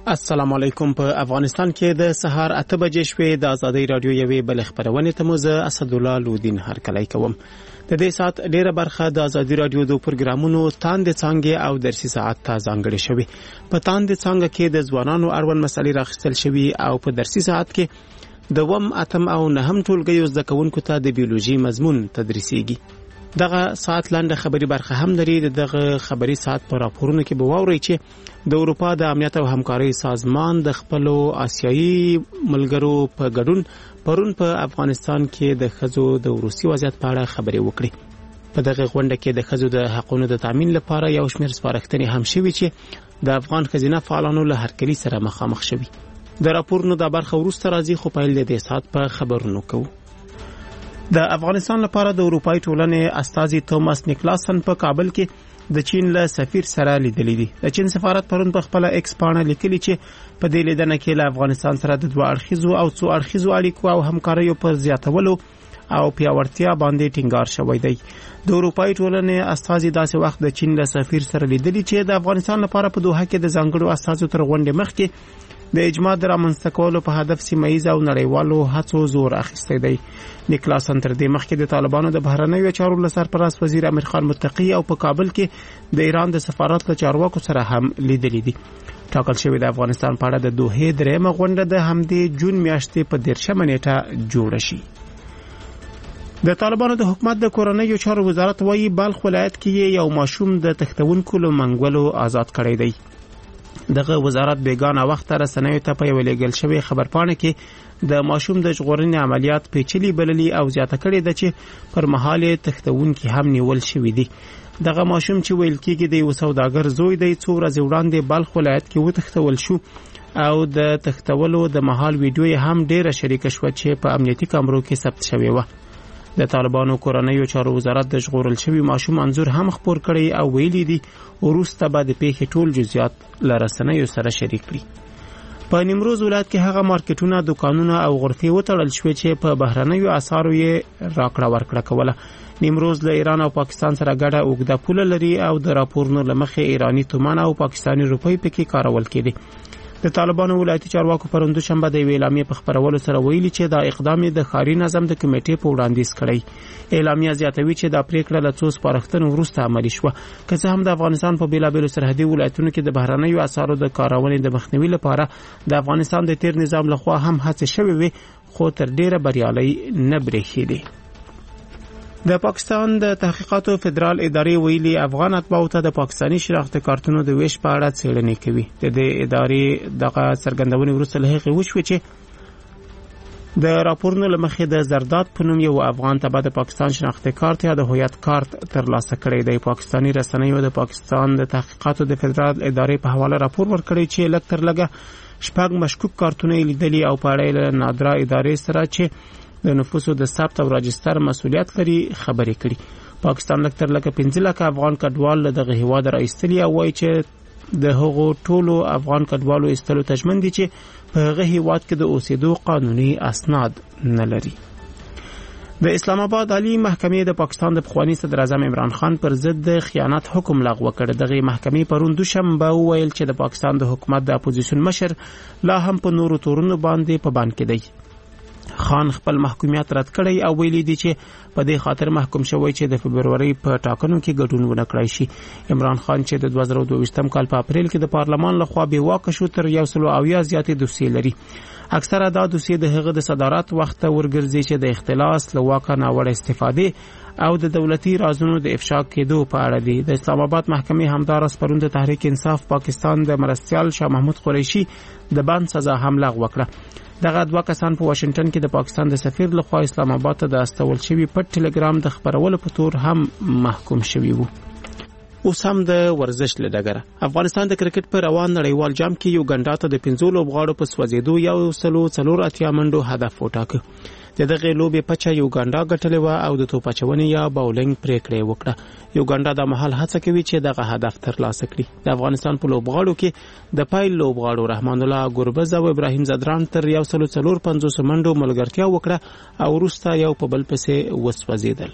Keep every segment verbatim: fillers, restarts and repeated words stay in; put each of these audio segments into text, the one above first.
السلام علیکم. په افغانستان کې د سهار اته بجې شوې د ازادي رادیو یوې بل خبرونه ته موزه اسد الله لودین هرکلی کوم. د دې سات ډیره برخه د ازادي رادیو د پروګرامونو تاند څنګه او درسي ساعت ته ځانګړې شوی. په تاند څنګه کې د ځوانانو اړوند مسلې راخستل شوی او په درسي ساعت کې د وم اتم او نهم ټولګیو زده کوونکو ته د بیولوژي مضمون تدریسيږي. دغه ساعت لاندې خبري برخه هم لري. دغه خبري ساعت په راپورونو کې به واوري چې د اروپا د امنیت او همکارۍ سازمان د خپل آسیایي ملګرو په ګډون پرون په افغانستان کې د خزو د روسي وضعیت په اړه خبري وکړي. په دغه غونډه کې د خزو د حقوقو د تامین لپاره یو شمېر سپارښتنې هم شوي چې د افغان خزینه فعالانو له هرکلي سره مخامخ شوي. د راپورونو د برخه وروسته راځي، خو پیل د ساعت په خبرونو کوو. د افغانستان لپاره د اروپای ټولنې استازي توماس نیکلاسن په کابل کې د چین له سفیر سره لیدلی دي. د چین سفارت پرون په خپل ایکس پاڼه لیکلي چې په دې لیدنه کې له افغانستان سره د دوه اړخیزو او څو اړخیزو اړیکو او همکاریو پر زیاتولو او پیاوړتیا باندې ټینګار شوی دی. د اروپای ټولنې استازي داسې وخت د چین له سفیر سره لیدلی چې د افغانستان لپاره په دوحه کې د ځانګړو استازو تر غونډې مخکې د اجماع د رامنځته کولو په هدف سیمه‌ایز او نړیوالو هڅو زور اخیستی دی. نیکلاسن تر دې مخکې د طالبانو د بهرنیو چارو له سرپرست وزیر امیر خان متقی او په کابل کې د ایران د سفارت له چارواکو سره هم لیدلي دي. ټاکل شوی د افغانستان په اړه د دوحې درېیمه غونډه د همدې جون میاشتې په دیرشمه نیټه جوړه شي. د طالبانو د حکومت د کورنیو چارو وزارت وايي بلخ ولایت کې یو ماشوم د تښتونکو له منګولو آزاد کړی دی. دغه وزارت بیگانه وخت رسنیو ته په یو لېږل شوی خبرپاڼه کې د ماشوم د ژغورنې عملیات پیچلي بللي او زیاته کړې ده چې پر مهال تښتونکي هم نیول شوي دي. دغه ماشوم چې ویل کېږي د یو سوداګر زوی دی څو ورځې وړاندې بلخ ولایت کې وتښتول شو او د تښتولو د مهال ویډیو هم ډیره شریکه شوه چې په امنیتي کامرو کې ثبت شوی و. د طالبانو کورنیو چارو وزارت د ژغورل شوی ماشوم انځور هم خپور کړی او ویلي دي وروسته به د پیښې ټول جزئیات له رسنیو سره شریک کړي. په نیمروز ولایت کې هغه مارکیټونه، دکانونه او غرفې وتړل شوې چې په بهرنیو اسعارو یې راکړه ورکړه کوله. نیمروز له ایران او پاکستان سره ګډه اوږده پوله لري او د راپورونو له مخې ایرانی تومان او پاکستانی روپۍ پکې کارول کېدي. د طالبانو ولایتي چارواکو پرون دوشنبه د یوې اعلامیې په خپرولو سره ویلي چې دا اقدام د ښاري نظم د کمیټې په وړاندیز کړی. اعلامیه زیاتوي چې دا پریکړه له څو سپارښتنو وروسته عملي شوه. که څه هم د افغانستان په بیلابیلو سرحدي ولایتونو کې د بهرنیو اسعارو د کارونې د مخنیوي لپاره د افغانستان د تیر نظام لخوا هم هڅې شوې وي، خو تر ډیره بریالۍ نه برېښېدې. د پاکستان د تحقیقاتو فدرال ادارې ویلي افغان اتباعو ته د پاکستاني شناخته کارتونو د ویش په اړه څېړنې کوي. د دې ادارې دغه څرګندونې وروسته له هغې وشوې چې د راپورونو له مخې د زرداد په نوم یو افغان تبع د پاکستان شناخته کارت یا د هویت کارت ترلاسه کړی دی. پاکستاني رسنیو د پاکستان د تحقیقاتو د فدرال ادارې په حواله راپور ورکړی چې لږ تر لږه شپږ مشکوک کارتونه یې لیدلي او په اړه له نادره ادارې سره چې د نفوسو د ثبت او راجستر مسؤلیت لري خبرې کړي. پاکستان لږ تر لږه پنځه لکه افغان کډوال له دغه هیواد راایستلي او وایي چې د هغو ټولو افغان کډوالو ایستلو ته ژمن دي چې په هغه هیواد کې د اوسېدو قانوني اسناد نه لري. د اسلام آباد عالی محکمې د پاکستان د پخوانی صدر اعظم عمران خان پر ضد د خیانت حکم لغوه کړ. دغه محکمې پرون دوشنبه وویل چې د پاکستان د حکومت د اپوزیشن مشر لا هم په نورو تورونو باندې په بند کې دی. خان خپل محکومیت رد کړی او ویلي دي چې په دې خاطر محکوم شوی چې د فبروري په ټاکنو کې ګډون ونه کړی شي. عمران خان چې د دوه زره دوه ویشتم کال په اپریل کې د پارلمان لخوا بې واکه شو تر یو سل او اویا زیاتې دوسیې لري. اکثره دا دوسیې د هغه د صدارت وخت ورګرځي چې د اختلاس له واکه ناوړه استفادې او د دولتي رازونو د افشا کېدو په اړه دي. د اسلام آباد محکمې همدارس پرون د تحریک انصاف پاکستان د مرستیال شاه محمود قریشي د بند سزا هم لغوه کړه. دغه دوه کسان په واشنگټن کې د پاکستان د سفیر لخوا اسلام آباد ته د استول شوی پټ ټلګرام د خبرولو په تور هم محکوم شوی وو. اوس هم د ورزش له ډګره افغانستان د کرکټ په روان نړیوال جام کې یوګانډا ته د پنځو لوبغاړو په سوځېدو یو سلو څلور اتیا منډو هدف وټاکه. د دغه لوبې پچه یوګانډا ګټلې و او د توپ اچونې یا باولینګ پریکړه وکړه. یوګانډا د محل هڅه کوي چې دغه هدف ترلاسه کړي. د افغانستان په لوبغاړو کې د پایل لوبغاړو رحمان الله ګوربز او ابراهیم زدران تر یو سلو څلور پنځوس منډو ملګرتیا وکړه او وروسته یو په بل پسې وسوځیدل.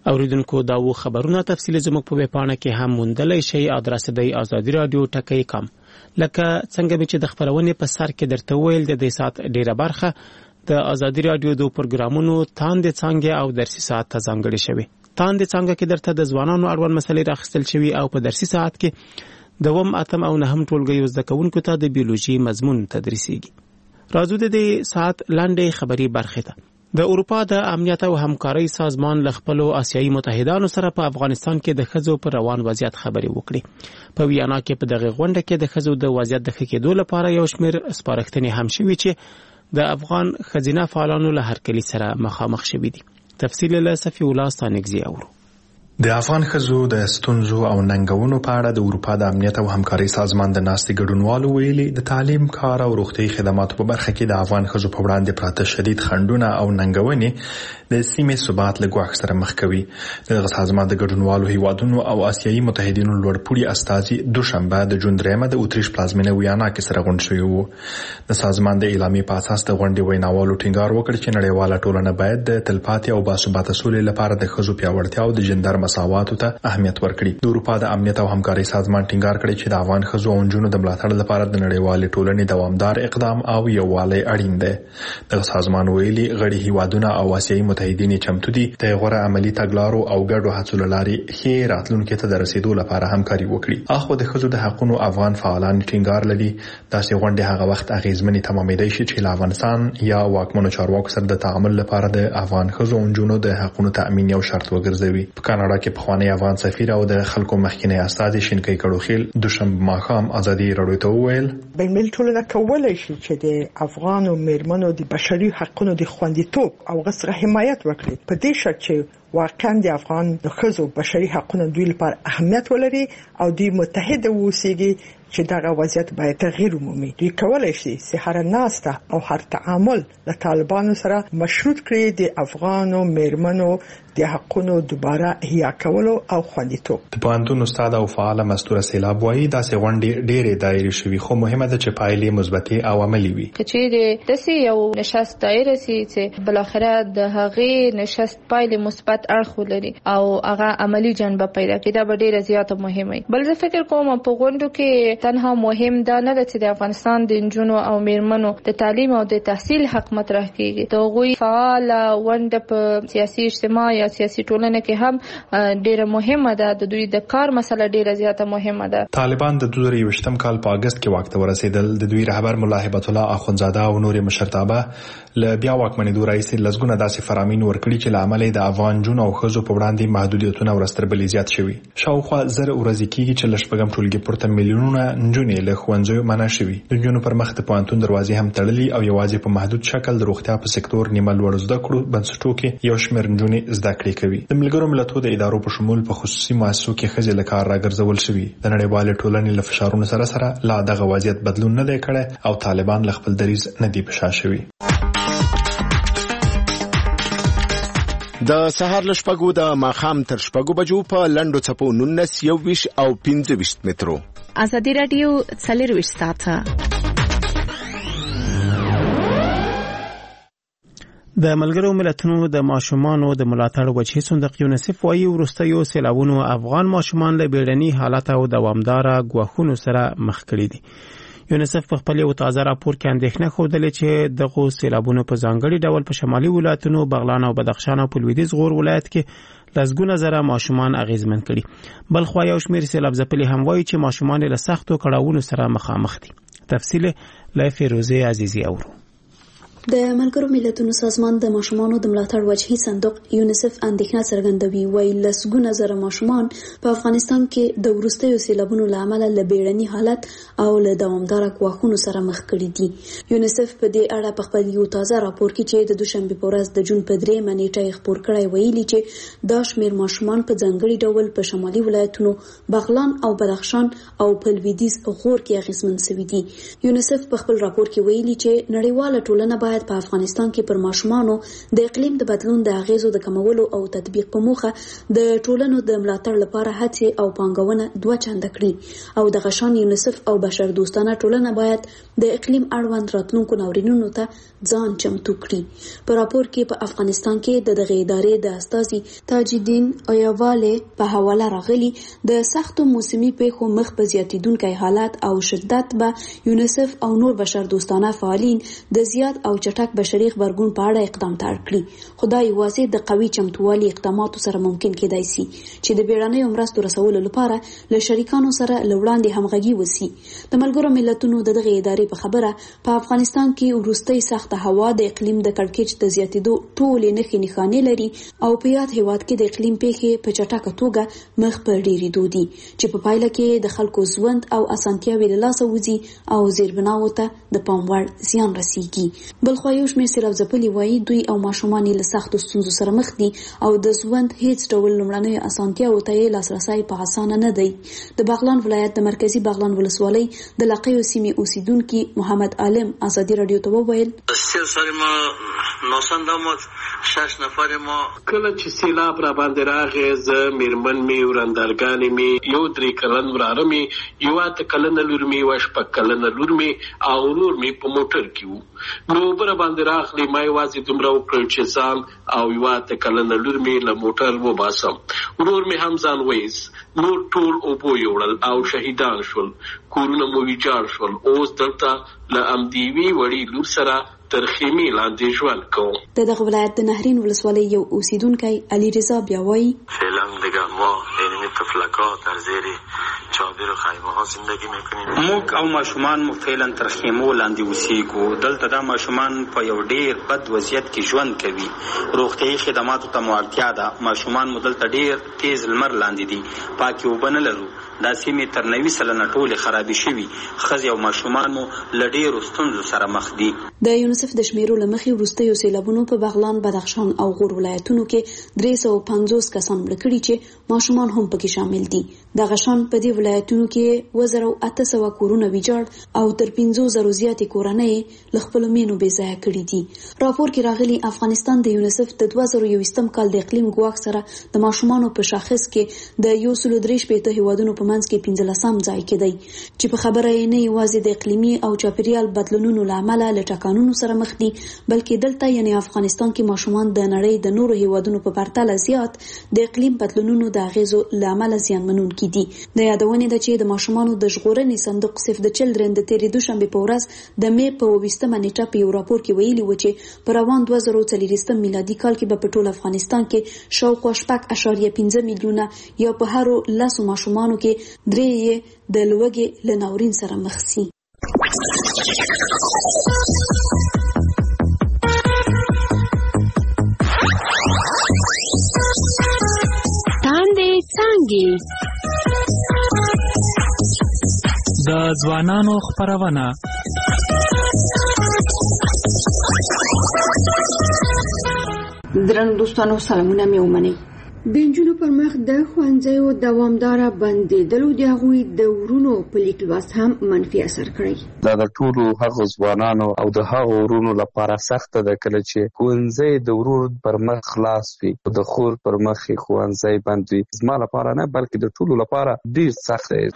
اوریدونکو دا و خبرونه تفصیل زموږ په ویبپاڼه کې هم موندلی شئ. ادرس دی ازادي رادیو ټکی کام. لکه څنګه چې د خبرونې په سر کې درته ویل د دې سات ډیره برخه د ازادي رادیو د پروګرامونو تاند څنګه او درسي ساعت ته ځانګړي شوی. تاند څنګه کې درته د ځوانانو اړوند مسلې راخستل شوی او په درسي ساعت کې دوم اتم او نهم ټولګیو زده کوونکو ته د بیولوژي مضمون تدریسیږي. راځو د دې ساعت لاندې خبري برخه ته. د اروپا د امنیت او همکارۍ سازمان ل خپل آسیایي متحدانو سره په افغانستان کې د ښځو پر روان وضعیت خبري وکړي. په ویانا کې په دغه غونډه کې د ښځو د وضعیت د ښه کېدو لپاره یو شمېر سپارښتنې هم شوي چې د افغان ښځینه فعالانو له هرکلي سره مخامخ شوي دي. تفصیل له صفی الله ستانکزي اورو. د افغان ښځو د ستونزو او ننګونو په اړه د اروپا د امنیت او همکارۍ سازمان د ناستې ګډونوالو ویلي د تعلیم، کار او روغتیايي خدماتو په برخه کې د افغان ښځو په وړاندې پراته شدید خنډونه او ننګونې د سیمې ثبات له ګواښ سره مخ کوي. دغه سازمان د ګډونوالو هیوادونو او آسیایي متحدینو لوړپوړي استازي دوشنبه د جون درېیمه د اتریش پلازمینه ویانا کې سره غونډ شوي وو. د سازمان د اعلامیې په اساس د غونډې ویناوالو ټینګار وکړ چې نړیواله ټولنه باید د تلپاتې او باثباته سولې لپاره د ښځو پیاوړتیا او د جندر مساواتو ته اهمیت ورکړي. د اروپا د امنیت او همکارۍ سازمان ټینګار کړی چې د افغان ښځو او نجونو د ملاتړ لپاره د نړیوالې ټولنې دوامدار اقدام او یووالی اړین دی. دغه سازمان ویلي غړي هیوادونه او آسیایي متحدین چمتو دي د غوره عملی تګلارو او ګډو هڅو لاري ښې راتلونکي ته د رسیدو لپاره همکاري وکړي. اخو د ښځو د حقوقو افغان فعالان ټینګار لري داسې غونډې هغه وخت اغیزمنې تمامېدای شي چې افغانستان یا واکمنو چارواکو سره د تعامل لپاره د افغان ښځو او نجونو د حقوقو تأمین یو شرط وګرځوي. په کاناډا کې پخوانی افغان سفیر او د خلکو مخکینی استاد شینکۍ کړوخیل دوشنبه ماښام ازادي راډیو ته وویل بین المللي ټولنه کولای شي چې د افغان او میرمنو د بشري حقوقو د خوندیتوب او غوښتنه حمایت وکړي په دې شرط چې واقعا د افغان د ښځو بشري حقوقو دوی لپاره اهمیت ولري او دوی متحد اوسېږي چې دغه وضعیت باید تغییر ومومي. دوی کولای شي چې هر ناسته او هر تعامل له طالبانو سره مشروط کړي د افغانو میرمنو د حقوقو دوباره احیا کولو او خوندیتوب. د پوهنتون استاد او فعال مستوره سیلاب وایي داسې غونډې ډېرې دایرې شوي خو مهمه ده چې پایلې مثبتې او عملي وي. چې داسې یو نشست دایره سي چې بل اخره د هغې نشست پایلې مثبت اړخ ولري او هغه عملی جنبه پیدا کړي دا به ډېره زیاته مهمه وي. بل زه فکر کوم په غونډو کې تنها مهم دا نه ده چې د افغانستان د نجونو او میرمنو د تعلیم او د تحصیل حق مطرح کیږي. د هغوی فعال ونډه په سیاسي اجتماع یا سیاسي ټولنه کې هم ډیره مهمه ده. د دوی د کار مسله ډیره زیاته مهمه ده. طالبان د دوه زره یوویشتم کال په اگست کې واک ته ورسېدل. د دوی رهبر ملا هبت الله اخوندزاده او نور مشرتابه ل بیا واکمنېدو راځي لزګونه داسې فرامین ورکړي چې لامل د افغان جون او ښځو په وړاندې محدودیتونه ورستربلې زیات شوي. شاوخوا زر ورځې کېږي چې لشپږم ټولګي پورته میلیونونه نجونې له ښوونځیو منع شوي. د نجونو پر مخ د پوهنتون دروازې هم تړلي او یوازې په محدود شکل د روغتیا په سکتور نیمه لوړ زده کړو بنسټو کې یو شمېر نجونې زده کړې کوي. د ملګرو ملتونو د ادارو په شمول په خصوصي مؤسسو کې ښځې له کار راګرځول شوي. د نړیوالې ټولنې له فشارونو سره سره لا دغه وضعیت بدلون نه دی کړی او طالبان له خپل دریځ نه دی په شا شوي. د سهار له شپږو د ماښام تر شپږو بجو په لنډو څپو نولس یوویشت او پنځه ویشت مترو. ازادي راډیو څلرویشت ساعته. د ملګرو ملتونو د ماشومانو د ملاتړ وجهي صندوق یونیسف وايي وروستیو سیلابونو افغان ماشومان له بیړني حالت او دوامداره ګواښونو سره مخ کړي دي. یونیسف په خپل یو تازه راپور کې اندېښنه ښودلې چې دغه سیلابونو په ځانګړي ډول په شمالي ولایتونو بغلان او بدخشان او په لویدیځ غور ولایت کې لسګونه زره ماشومان اغیزمن کړي. بل خو یو شمېر سیلاب ځپلي هم وایي چې ماشومان له سختو کړاوونو سره مخامخ دي. تفصیل له فیروزه عزیزی اورو. د ملګرو ملتونو سازمان د ماشومانو د ملاتړ وجهي صندوق یونیسف اندېښنه څرګندوي وایي لسګونه زره ماشومان په افغانستان کې د وروستیو سیلابونو له امله له بیړني حالت او له دوامداره ګواښونو سره مخ کړي دي. یونیسف په دې اړه په خپل یو تازه راپور کې چې د دوشنبه په ورځ د جون په درېیمه نیټه خپور کړی ویلي چې دا شمېر ماشومان په ځانګړي ډول په شمالي ولایتونو بغلان او بدخشان او په لویدیځ غور کې اغیزمن شوي دي. یونیسف په خپل راپور کې ویلي چې نړیواله ټولنه باید باید په افغانستان کې پر ماشومانو د اقلیم د بدلون د اغیزو د کمولو او تطبیق په موخه د ټولنو د ملاتړ لپاره هڅې او پانګونه دوه چنده کړي او د غشان یونیسف او بشر دوستانه ټولنه باید د اقلیم اړوند راتلونکو ناورینونو ته ځان چمتو کړي. په راپور کې په افغانستان کې د دغه ادارې د استازي تاج الدین ایواله په حواله راغلي د سختو موسمي پیښو مخ په زیاتیدونکي حالات او شدت به یونیسف او نور بشر دوستانه فعالین د زیات او چټک بشري خبرګون په اړه اقدام تر کړی. خدای واسه د قوي چمتووالي اقداماتو سره ممکن کېدای شي چې د بیړنیو مرستو رسولو لپاره له شریکانو سره لوړاندې همغږي وسی. د ملګرو ملتونو د دغه ادارې په خبره په افغانستان کې ورستۍ سخت هوا د اقلیم د کړکېچ د زیاتیدو ټولې نښې نښانې لري او په یاد هیواد کې د اقلیم پیښې په چټکه توګه مخ په ډیریدو دي چې په پایله کې د خلکو ژوند او اسانتیاوې له لاسه وځي او زیربناو ته د پام وړ زیان رسیږي. بلخو یو شمېر سیلابځپلي وایي دوی او ماشومان له سختو ستونزو سره مخ دي او د ژوند هیڅ ډول لومړنیو اسانتیاوو ته یې لاسرسی په اسانه نه دی. د بغلان ولایت د مرکزی بغلان ولسوالۍ د لقیو سیمې اوسیدونکي محمد عالم ازادي رادیو ته وویل ما نوسندامات شش نفر ما کله چې سیلاب را باندې راغی زه میرمن می ورندرګانې می یو درې کلن وراره می یو اته کلن لور می و شپږ کلن لور می او ورور می په موټر کې وو نو بر باندې راغلی ما یوازې دومره وکړل چې ځان او یو اته کلن لور می له موټر وباسم ورور می هم ځان ویس نور ټول اوبو یوړل او شهیدان شول کورونه مو ویجاړ شول اوس دلته له امدیوي وړي لور سره تر خیمې لاندې ژوند کوم. د دغه ولایت د نهرین ولسوالۍ یو اوسیدونکی علي رضا بیا وایي فعلا دیگه ما یعنی طفلک‌ها در زیر چادر و خیمه ها زندگی میکنیم. موږ او ماشومان مو فعلا تر خیمو لاندې اوسېږو. دلته دا ماشومان په یو ډیر بد وضعیت کې ژوند کوي. روغتیايي خدماتو ته مو اړتیا ده. ماشومان مو دلته ډیر تیز لمر لاندې دي. پاکې اوبه نه لرو. دا سیمې تر نوي سلنه ټولې خرابې شوي. ښځې او ماشومان مو له ډیرو ستونزو سره مخ دي. د یونیسف د شمیرو له مخې وروستیو سیلابونو په بغلان، بدخشان او غور ولایتونو کې درې سوه پنځوس کسان مړه کړي چې ماشومان هم پکې شامل دي. د غشان په دې ولایتونو کې اووه زره اته سوه کورونه ویجاړ او تر پنځو زرو زیاتې کورنۍ له خپلو مینو بې ځایه کړي دي. راپور کې راغلي افغانستان د یونیسف د دوه زره یوویشتم کال د اقلیم ګواښ سره د ماشومانو په شاخص کې د یو سلو درې شپېته هیوادونو په منځ کې پنځلسم ځای کې دی چې په خبره یې نه یوازې د اقلیمي او چاپیریال بدلونونو له امله له ټکانونو سره مخ دي بلکې دلته یعنی افغانستان کې ماشومان د نړۍ د نورو هیوادونو په پرتله زیات د اقلیم بدلونونو د اغیزو له امله زیانمنونکي دي. د یادونې ده چې د ماشومانو د ژغورنې صندوق سیف د چلډرن د تیرې دوشنبې په ورځ د مې په اوویشتمه نیټه په یو راپور کې ویلي و چې په روان دوه زره څلوېښتم میلادي کال کې به په ټول افغانستان کې شاوخوا شپږ اعشاریه پنځه میلیونه یا په هرو لسو ماشومانو کې درې یې د لوږې له ناورین سره مخ شي. د ځوانانو خپرونه درنو دوستانو سلامونه مې ومنئ. د نجونو پر مخ د ښوونځیو دوامداره بندېدلو د هغوی د ورونو په لیک لوست هم منفي اثر کړی. دا د ټولو هغو ځوانانو او د هغو ورونو لپاره سخته ده کله چې ښوونځی د ورور پر مخ خلاص وي او د خور پر مخ یې ښوونځی بند وي. زما لپاره نه بلکې د ټولو لپاره ډېر سخت دی.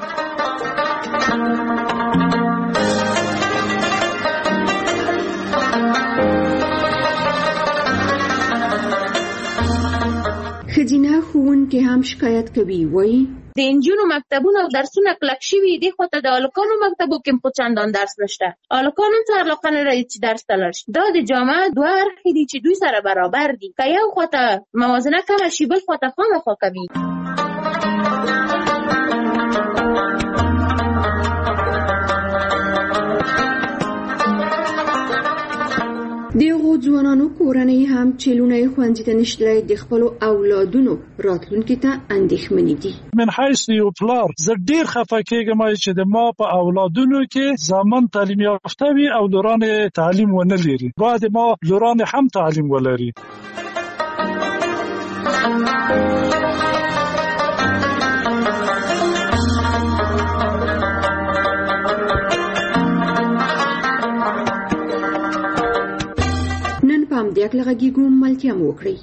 ښځینه ښوونکې هم شکایت کوي. وایي د انجونو مکتبونه او درسونه کلک شوي دي خو ته د هلکانو مکتبو کې خو چندان درس نشته. هلکانو ته علاقه نه لري چې درس ته لاړ شي. دا د جامعه دوه اړخې دي چې دوی سره برابر دي. که یو خواته موازنه کمه شي بل خواته خامخا کوي. دغو ځوانانو کورنۍ هم چې لوڼې ښوونځي ته نشتلی د خپلو اولادونو راتلونکي ته اندېښمنې دي. من حیث یو پلار زه ډېر خفه کېږم چې د ما په اولادونو کې زامن تعلیم یافته وي او لوران تعلیم ونه لري. باید ما لوران هم تعلیم ولري. پام دې اکل غږیږو ملتیا مو وکړي.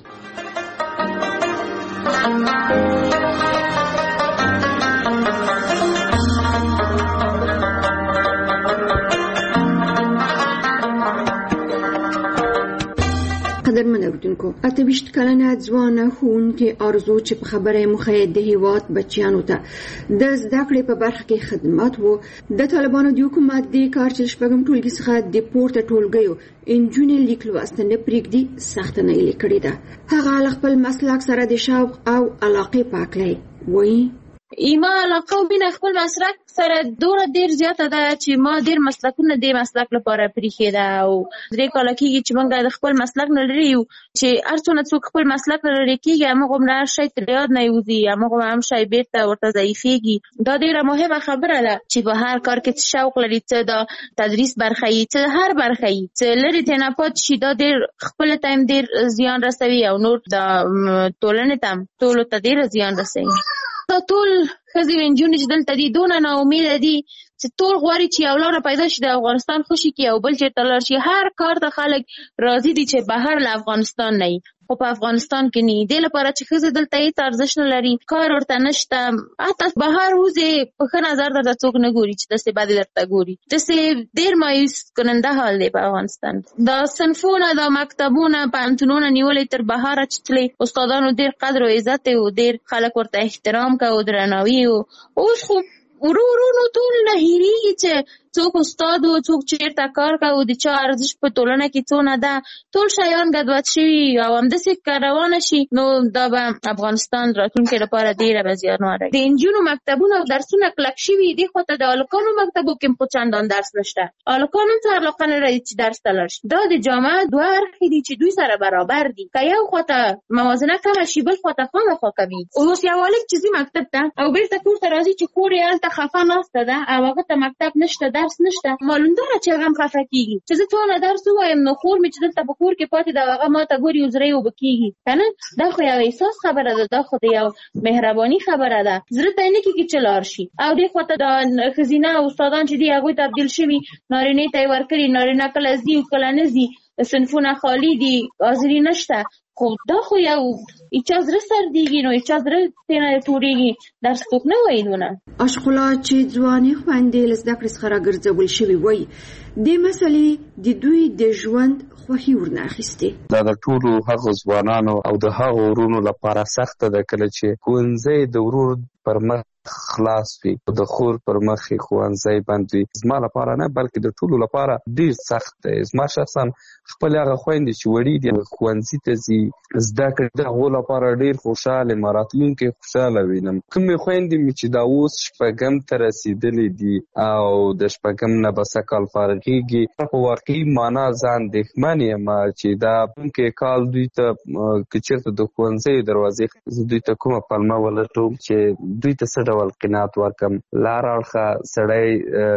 قدرمن اوریدونکو، اته ویشت کلنه ځوانه ښوونکې آرزو چې په خبره مخه د هیواد بچیانو ته د زده کړې په برخه کې خدمات وو، د طالبانو د حکومت د کار چې شپږم ټولګي څخه د پورته ټولګیو انجونې لیک لوست نه پرېږدي سختنه یې کړې ده. هغه خپل مسلک سره د شوق او علاقې پاکلې وایي. ایما علاقه او بین خپل مسلک سره دوره ډیر زیاته ده چې ما ډیر مسلکونه د مسلک لپاره پریښې ده او درې کاله کېږي چې موږ د خپل مسلک نه لري یو چې هر څونه څوک خپل مسلک نه لري کېږي موږ هم هر شی تر یاد نه یوځي، موږ هم شی بیرته ورته ضعیفېږي. دا ډیره مهمه خبره ده چې په هر کار کې شوق لري، څه د تدریس برخه یې څه هر برخه یې څه لري ته نه پات شي، دا ډیر خپل ټایم ډیر زیان رسوي او نور د ټولنې ته ټولو ته ډیر زیان رسوي. دا ټول ښځې او نجونې چې دلته دي دونه ناامیده دي چې ټول غواړي چې یو لاره پیدا شي د افغانستان خوشي کړي او بل چېرته لاړ شي. هر کار ته خلک راضي دي چې بهر له افغانستان نه وي، خو په افغانستان کې نه. دې لپاره چې ښځې دلته هېڅ ارزښت نه لري، کار ورته نشته، حتی بهر وځې په ښه نظر درته څوک نه ګوري چې داسې بدې درته ګوري. داسې ډېر مایوس کننده حال دی په افغانستان. دا صنفونه دا مکتبونه پوهنتونونه نیولې تر بهره چې تلې استادانو ډېر قدر او عزت و، ډېر خلک ورته احترام کوي، درناوي و. اوس خو ورو ورو نو ټول نه هېرېږي چې څوک استاد و، څوک چېرته کار کوي، د چا ارزښت په ټولنه کې څونه ده. ټول شیان ګډوډ شوي او همداسې که روانه شي نو دا به افغانستان راتلونکي لپاره ډېره به زیانمنه وي. د نجونو مکتبونه او درسونه کلک شوي، دې خوا ته د هلکانو مکتبو کې خو چندان درس نشته. هلکان هم څه علاقه نه لري چې درس ته لاړ شي. دا د جامعه دوه اړخې دي چې دوی سره برابر دي. که یو خوا ته موازنه کمه شي بل خوا ته خامخا کوي. اوس یو هلک چې ځي مکتب ته او بېرته کور ته راځي چې خور یې هلته خفه ناسته ده او هغه ته مکتب نشته، درس نشته، معلوم ده چې هغه هم خفه کېږي چې زه څونه درس ووایم نو خور مې چې دلته په کور کې پاتې ده هغه ما ته ګوري او زړه یې اوبه کېږي که نه. دا خو یو احساس خبره ده، دا خو د یو مهرباني خبره ده. زړه ته یې نه کېږي چې لاړ شي. او دې خوا ته د ښځینه استادان چې دي هغوی تبدیل شوي، نارینې ته یې ورکړي، نارینه کله ځي او کله نه ځي، صنفونه خالي دي، حاضري نشته. خو دا خو یو هیچا زړه سردېږي نو هیچا زړه ترېنه تورېږي، درس څوک نه وایي دونه. اشقلا چې ځوانې خویندې له زده کړې څخه راګرځول شوي وایي دې مسلې د دوی د ژوند خوښي ورنه اخیستې. دا د ټولو هغو ځوانانو او د هغو ورونو لپاره سخته ده کله چې ښوونځی د ورور پر مخ خلاص وي، د خور پر مخ ښوونځی بند وي. زما لپاره نه بلکې د ټولو لپاره ډېر سخت دی. زما شخصا خپل هغه خویندې چې وړي دي ښوونځي ته ځي زده کړې د هغو لپاره ډېر خوشحاله یم، راتلونکی خوشحاله وینم. کومې خویندې مې چې دا اوس شپږم ته رسېدلې دي او د شپږم نه به سږ کال فارغېږي، په واقعي معنا زه اندېښمن یم چې دا راتلونکی کال دوی ته که چېرته د ښوونځیو دروازې زه دوی ته کومه پلمه ولټوم چې دوی ته څه ډول قناعت ورکړم. له هر اړخه سړی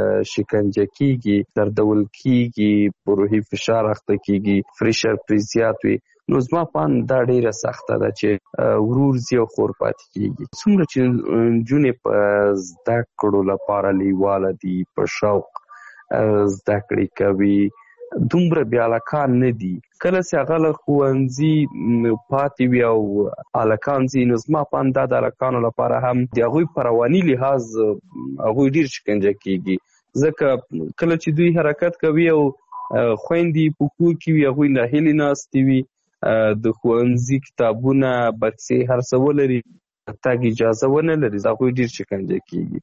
شکنجه کېږي، دردول کېږي، په روحي فشار اخته کېږي، پریشر پرې زیات وي. نو زما په اند دا ډېره سخته ده چې ورور ځي او خور پاتې کېږي. څومره چې نجونې په زده کړو لپاره لیواله دي، په شوق زده کړې کوي، دومره بې هلکان نه دي. کله چې هغه له ښوونځي پاتې وي او هلکان ځي نو زما په اند دا د هلکانو لپاره هم د هغوی په رواني لحاظ هغوی ډېر شکنجه کېږي. ځکه کله چې دوی حرکت کوي او خویندې په کور کې وي هغوی ناهیلې ناستې وي، د ښوونځي کتابونه بکسې هر څه ولري، تګ اجازه ونه لري، هغوی ډېر شکنجه کېږي.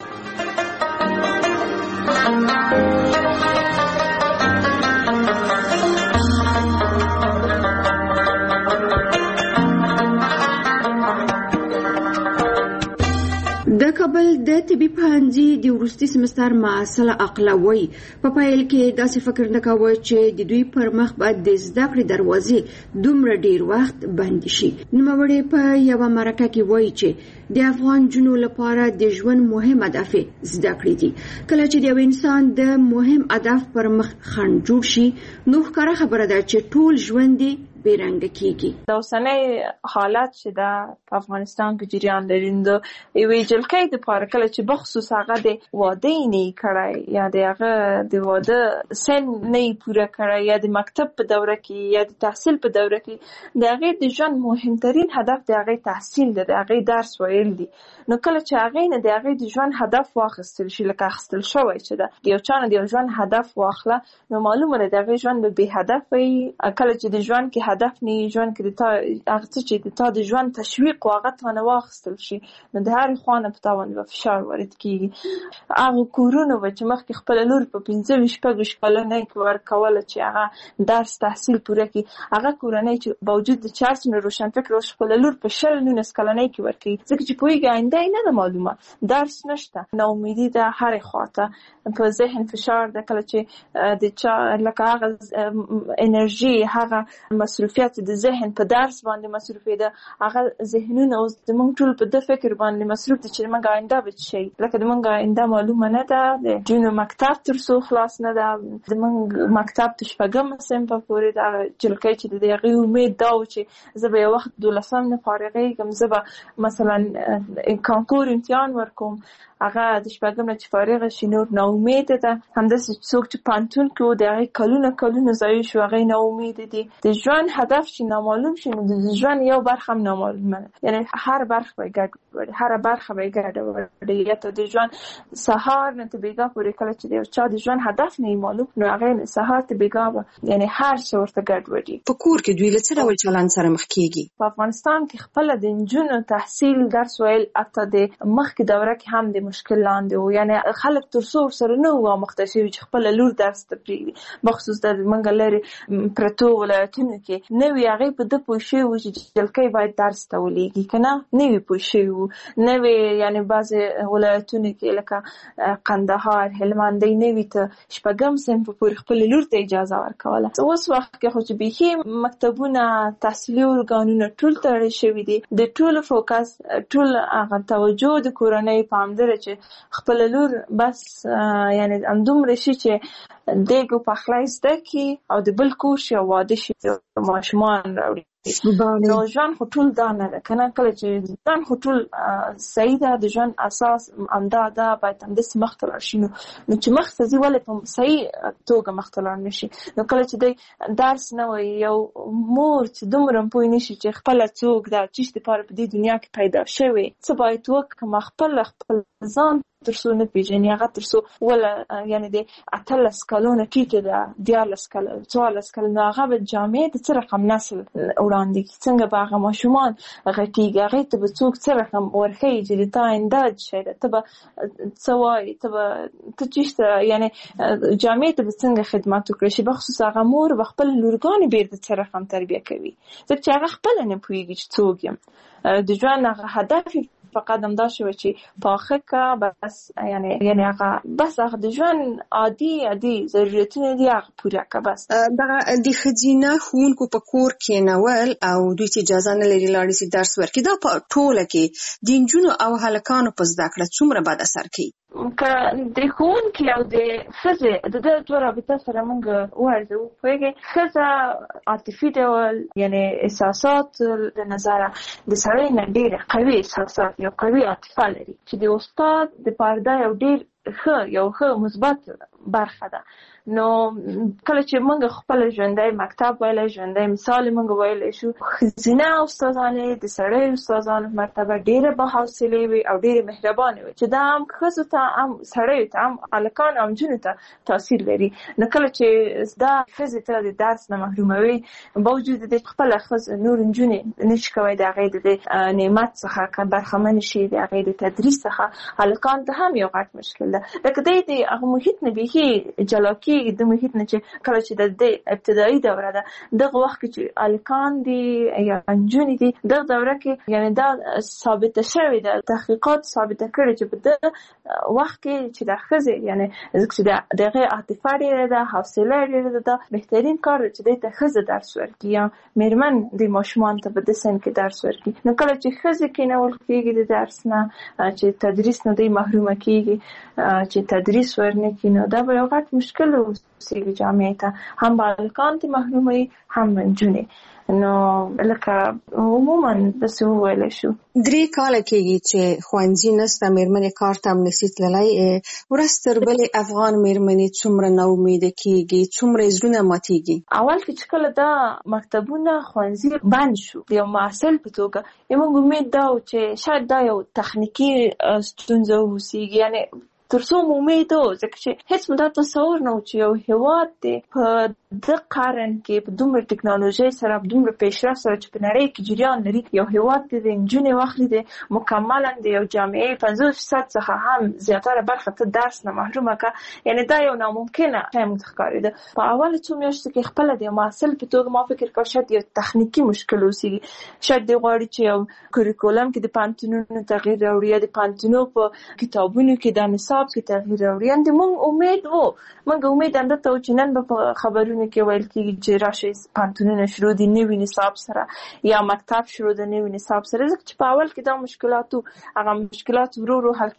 د کابل د طبي پوهنځي د وروستي سمستر محصله عقله وایي په پیل کې داسې فکر نه کاوه چې د دوی پر مخ به د زده کړې دروازې دومره ډیر وخت بند شي. نوموړې په یوه مرکه کې وایي چې د افغان جنو لپاره د ژوند مهم هدف زده کړې دي. کله چې د یو انسان د مهم هدف پر مخ خنډ جوړ شي نو ښکاره خبره ده چې ټول ژوند بیرنګ کیږي. د اوسنۍ حالت چې د افغانستان کې جریان لري د یوې جلکې د پاره کله چې بخصوص هغه د واده نه کړای یا د هغه د واده سن نه پوره کړای یا د مکتب په دوره کې یا د تحصیل په دوره کې د هغه د ژوند مهمترین هدف د هغه تحصیل دی، د هغه درس ویل دي. نو کله چې هغه نه د هغه د ژوند هدف واخیستل شي لکه اخیستل شوی چې د یو چا نه د ژوند هدف واخله نو معلومه ده د هغه ژوند به بې هدف وي. کله چې د ژوند کې هدف نه ژوند کې د تا هغه چې د تا د ژوند تشویق او هغه ته نه واخیستل شي نو د هر خوانه په تاوان و فشار وارد کیږي. هغه کورونه و چې مخکې خپل لور په پنځه ویشت شپږ کلنۍ کې ورکوله چې هغه درس تحصیل پوره کړي، هغه کورنۍ چې باوجود د چارس نه روشن فکر او خپل لور په شل نونس کلنۍ کې ورکړي ځکه چې پوهیږي آینده نه ده معلومه، درس نشته، ناامیدي ده هر خواته، په ذهن فشار ده. کله چې د چا لکه هغه انرژي هغه مصروفیت د ذهن په درس باندې مصروفي ده، هغه ذهنونه اوس زموږ ټول په د فکر باندې مصروف دي چې موږ آینده به شي لکه د موږ آینده معلومه نه ده، د جنو مکتب تر څو خلاص نه ده، د موږ مکتب ته شپږم صنف پورې دا جلکې چې د هغه امید دا و چې زه به یو وخت دولسم نه فارغېږم، زه به مثلا کانکور امتحان ورکوم، هغه د شپږم نه چې فارغ شي نور نا امید ده. همداسې څوک چې پانتون کې د هغه کلونه کلونه ضایع شو هغه نا امید دي. د ژوند هدف چې نامعلوم شي نو د ژوند یو برخه هم نامعلومه ده، یعنی هر برخه به ګډوډ هر برخه به ګډوډ یا ته د ژوند سهار نه ته بیګا پورې کله چې د چا د ژوند هدف نه معلوم نو هغه سهار ته بیګا یعنی هر څه ورته ګډوډي. په کور کې دوی له څه ډول چلند سره مخ کیږي؟ په افغانستان کې خپل د نجونو تحصیل درس ویل اته د مخکې دوره کې هم د مشکل لاندې و، یعنی خلک تر څو سره نه و مختشي چې خپل لور درس ته پریږدي، بخصوص د منګ لري پرتو ولایتونو کې نوې هغه په د پوښي و چې جلکې باید درس ته ولېږي کنه نوې پوښي و نوې یعنی بعض ولایتونو کې لکه قندهار هلمند نوې ته شپږم صنف پورې خپل لور ته اجازه ورکوله. اوس وخت کې خو چې به مکتبونه تحصیلي ارګانونه ټول تړل شوي دي، د ټول فوکس ټول هغه توجه د کورنۍ پامدره چې خپل لور بس یعنی اندومره شي چې دیګو پخلی زده کړي او د بل کور شي او واده شي ماشومان راوړي. نو ژوند خو ټول دا نه ده کنه، کله چې ژوند خو ټول صحیح ده، د ژوند اساس همدا ده باید همداسې مخته لاړ شي. نو نو چې مخته ځي ولې په صحیح توګه مخته لاړ نه شي؟ نو کله چې دی درس نه وایي یو مور چې دومره پوه نه شي چې خپله څوک ده چې دپاره په دې دنیا کې پیدا شوې څه باید وکړم، خپل خپل ځان تر څو نه پېژني هغه تر څو وله یعنی د اتلس کلونه ټیټه ده دیارلس کاله څوارلس کاله نو هغه به جامې د څه رقم نسل وړاندې کړي، څنګه به هغه ماشومان غټېږي، هغې ته به څوک څه رقم ورښیي چې د تا آینده شی ده، ته به څه وایي، ته به ته چېرته یعنی جامې ته به څنګه خدمت وکړی شي. بخصوص هغه مور به خپل لورګانې بېرته څه رقم تربیه کوي ځکه چې هغه خپله نه پوهېږي چې څوک یم. د ژوند هغه هدف فقط هم دا شوه چې په آخر کې بس یعنی یعنی هغه بس هغه د ژوند عادي عادي ضرورتونه دي هغه پوره کړه. بس دغه د ښځینه ښوونکو په کور کېنول او دوی چې اجازه نه لري لاړې سي درس ورکړي دا په ټوله کې د نجونو او هلکانو په زده کړه څومره بد اثر کوي؟ که د ښوونکي او د ښځې د ده دوه رابطه سره موږ وارزوو پوهېږې ښځه عاطفي ډول یعنی احساسات د نظره د سړی نه ډېرې قوي احساسات یو قوي عاطفه لري چې د استاد د پاره دا یو ډېر ښه یو ښه مثبت برخه ده. نو کله چې موږ خپل ژوندۍ مکتب ویلی ژوندۍ مثال موږ ویلی شو ښځینه استادانې د سړی استادانو مرتبه ډېره با حوصلې وي او ډېرې مهربانې وي چې دا هم ښځو ته هم سړیو ته هم هلکانو هم نجونو ته تاثیر لري. نو کله چې دا ښځې ته د درس نه محروموي باوجود د خپله ښځه نور نجونې نشي کوی د هغې د نعمت څخه که برخمن شي د هغې د تدریس څخه هلکانو ته هم یو غټ مشکل ده. لکه دی د هغه محیط نه بیخي جلا کېږي د محیط نه چې کله چې د دې ابتدایي دوره ده دغه وخت کې چې هلکان دي یا نجونې دي دغه دوره کې یعنی دا ثابته شوې ده تحقیقات ثابته کړي چې په دغه وخت کې چې د ښځې یعنی ځکه چې د هغې عاطفه ډېره ده حوصله ډېره ده دا بهترین کار دی چې دی ته ښځه درس ورکړي یا مېرمن د ماشومان ته په دې سن کې درس ورکړي. نو کله چې ښځې کېنول کېږي د درس نه چې تدریس نه دی محرومه کېږي چې تدریس ورنه کړي نو دا دا به یو غټ مشکل وسیږي جامعې ته، هم به هلکان ترې محروم وي هم نجونې. نو لکه عموما داسې وویلی شو درې کاله کېږي چې ښوونځي نسته، مېرمنې کار ته هم نشي تللی. ورځ تر بلې افغان مېرمنې څومره ناامیده کېږي، څومره یې زړونه ماتېږي. اول کې چې کله دا مکتبونه ښوونځي بند شو د یو محصل په توګه، موږ امید دا و چې شاید دا یو تخنیکي ستونزه وسیږي، یعنې تر څو مو امید و، ځکه چې هیڅ مو دا تصور نه و چې یو هېواد دی په د قرن کې په دومره ټکنالوژۍ سره په دومره پیشرفت سره چې په نړۍ کې جریان لري، یو هېواد کې د نجونې واخلي د مکملا د یو جامعې پنځوس فیصد څخه هم زیاتره برخه ته درس نه محرومه کړه. یعنې دا یو ناممکنه شی موږ ته ښکارېده. په اول څو میاشتو کې خپله د یو محصل په توګه ما فکر کاوه شاید یو تخنیکي مشکل اوسېږي، شاید دی غواړي چې یو کریکولم کې د پوهنتونونو تغییر راوړي یا د پوهنتونو په کتابونو کې د نصاب کې تغییر راوړي. یعنې موږ امید وو موږ امید همدلته و چې نن به په خبرونو کې ویل کېږي چې راشئ پوهنتونونه شروع دي نوي نصاب سره یا مکتب شروع د نوي نصاب سره، ځکه چې په اول کې دا مشکلات و، هغه مشکلات ورو ورو حل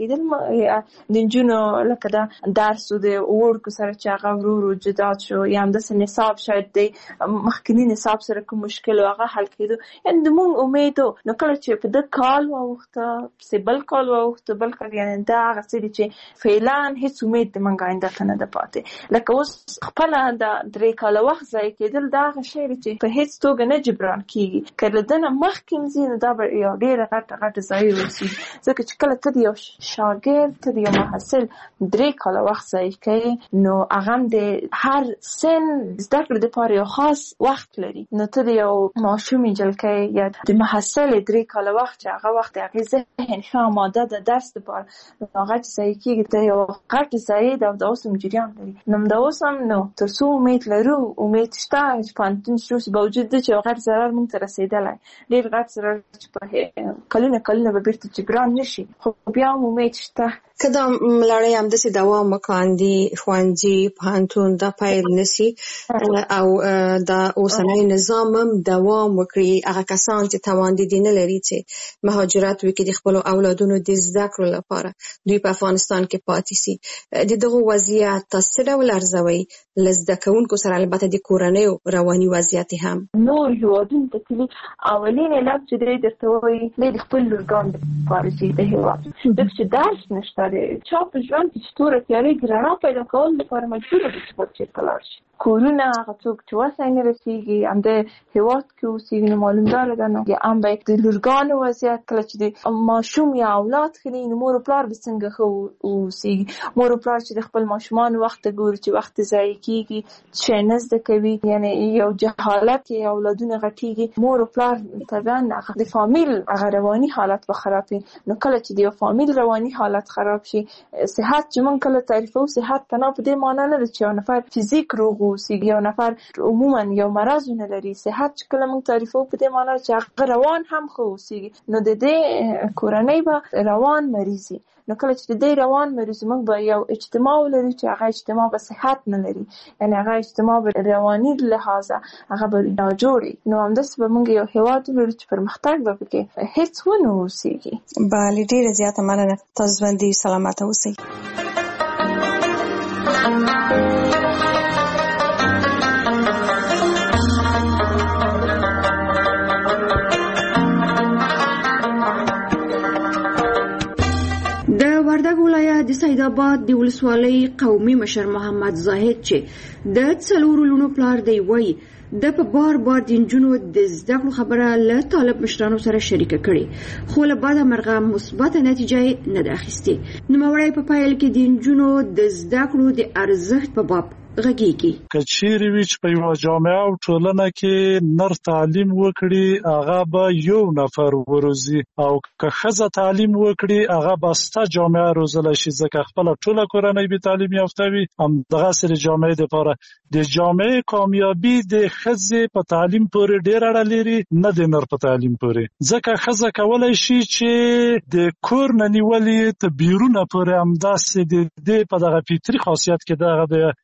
کېدل. د نجونو لکه دا درس و د وړکو سره چې هغه ورو ورو جدا شو، یا همداسې نصاب شاید د مخکیني نصاب سره کوم مشکل و هغه حل کېدو. یعنې د موږ امید و. نو کله چې په ده کال واوښته، پسې بل کال واوښته، بل کال، یعنې دا هغه څه دي چې فعلا هېڅ امید د موږ آینده ته نه ده پاتې. لکه اوس خپله د درې کاله وخت ضایع کېدل دا هغه شی دی چې په هېڅ توګه نه جبران کېږي. که له ده نه مخکې ځي نو دا به یو ډېره غټه غټه ضایع وسیږي، ځکه چې کله ته د یو شاګرد ته د یو محصل درې کاله وخت ضایع کوې، نو هغه هم د هر سن زده کړې دپاره یو خاص وخت لري. نو ته د یو ماشومې جلکۍ یا د محصل درې کاله وخت چې هغه وخت د هغې ذهن ښه اماده د درس دپاره، نو هغه چې ضایع کېږي ته یو غټ ضایع ده او دا اوس هم جریان لري. نو همدا اوس هم نو تر څو امید لرو، امید شته چې پوهنتون شروع شي، باوجود ده چې یو غټ ضرر موږ ته رسېدلی، ډېر غټ ضرر چې په کلونه کلونه به بېرته جبران نه شي، خو بیا هم امید شته. که دا لړۍ همداسې دوام وکاندي، ښوونځي پوهنتون دا پیل نشي او دا اوسنی نظام هم دوام وکړي، هغه کسان چې توان دي نه لري چې مهاجرت وکړي د خپلو اولادونو د زده کړو لپاره دوی په افغانستان کې پاتې سي، د دغو وضعیت تاسو څه ډول ارزوئ له زده کوونکو سره، البته د کورنیو رواني وضعیت هم؟ نور هېوادونو ته تلي اولین علت چې دی درته وایي دی د خپل لورګانو دپاره چې د هېواد ځکه چې درس نشته دی، چا په ژوند کې چې توره تیارې کې رڼا پیدا کولو لپاره مجبوره ده چې بل چېرته لاړ شي. کورونه هغه څوک چې وسه یې نه رسېږي همدې هېواد کې اوسېږي، نو معلومداره ده نو هم به د لورګانو وضعیت کله چې د ماشوم یا اولاد ښه دی، نو مور و پلار به څنګه ښه اوسېږي. مور و پلار چې د خپل ماشومانو وخت ته ګوري چې وخت ضایع کېږي، شی نه زده کوي، یعنې یو جهالت کې اولادونه غټېږي. مور و پلار طبعا د فامیل هغه رواني حالت به خراب وي. نو کله چې د یو فامیل رواني حالت خراب شي، صحت چې موږ کله تعریفوو، صحت تنها په دې معنا نه ده چې یو نفر فزیک روغ اوسېږي، یو نفر عموما یو مرض نه لري. صحت چې کله موږ تعریفوو په دې معنا چې هغه روان هم ښه اوسېږي، نو د دې کورنۍ به روان مریض وي. نو کله چې د دې روان مریض موږ به یو اجتماع ولري چې هغه اجتماع به صحت نه لري، یعنې هغه اجتماع به رواني لحاظه هغه به ناجوړ وي. نو همداسې به موږ یو هېواد ولرو چې پرمختګ به پکې هېڅ ونه اوسېږي. بله، ډېره زیاته مننه. تاسو ژوندي سلامته اوسئ. د وردګ ولایت د سید آباد د ولسوالۍ قومي مشر محمد زاهد چې د څلورو لوڼو پلار دی وایي د په بار بار د نجونو د زده کړو خبره له طالب مشرانو سره شریکه کړي، خو له بعده مرغه مثبته نتیجه یې نه ده اخیستې. نوموړی په پیل کې د نجونو د زده کړو د ارزښت په باب غږیږي. که چیرې وي چې په یوه جامعه او ټولنه کې نر تعلیم وکړي هغه به یو نفر وروزي، او که ښځه تعلیم وکړي هغه به سته جامعه روزلی شي، ځکه خپله ټوله کورنۍ بې تعلیم یافته وي. همدغسې د جامعې دپاره د جامعې کامیابي د ښځې په تعلیم پورې ډېر اړه لري، نه د نر په تعلیم پورې، ځکه ښځه کولی شي چې د کور نه نیولې تر بیرونه پورې همداسې د دې په دغه فطري خاصیت کې دغه دی چې ټول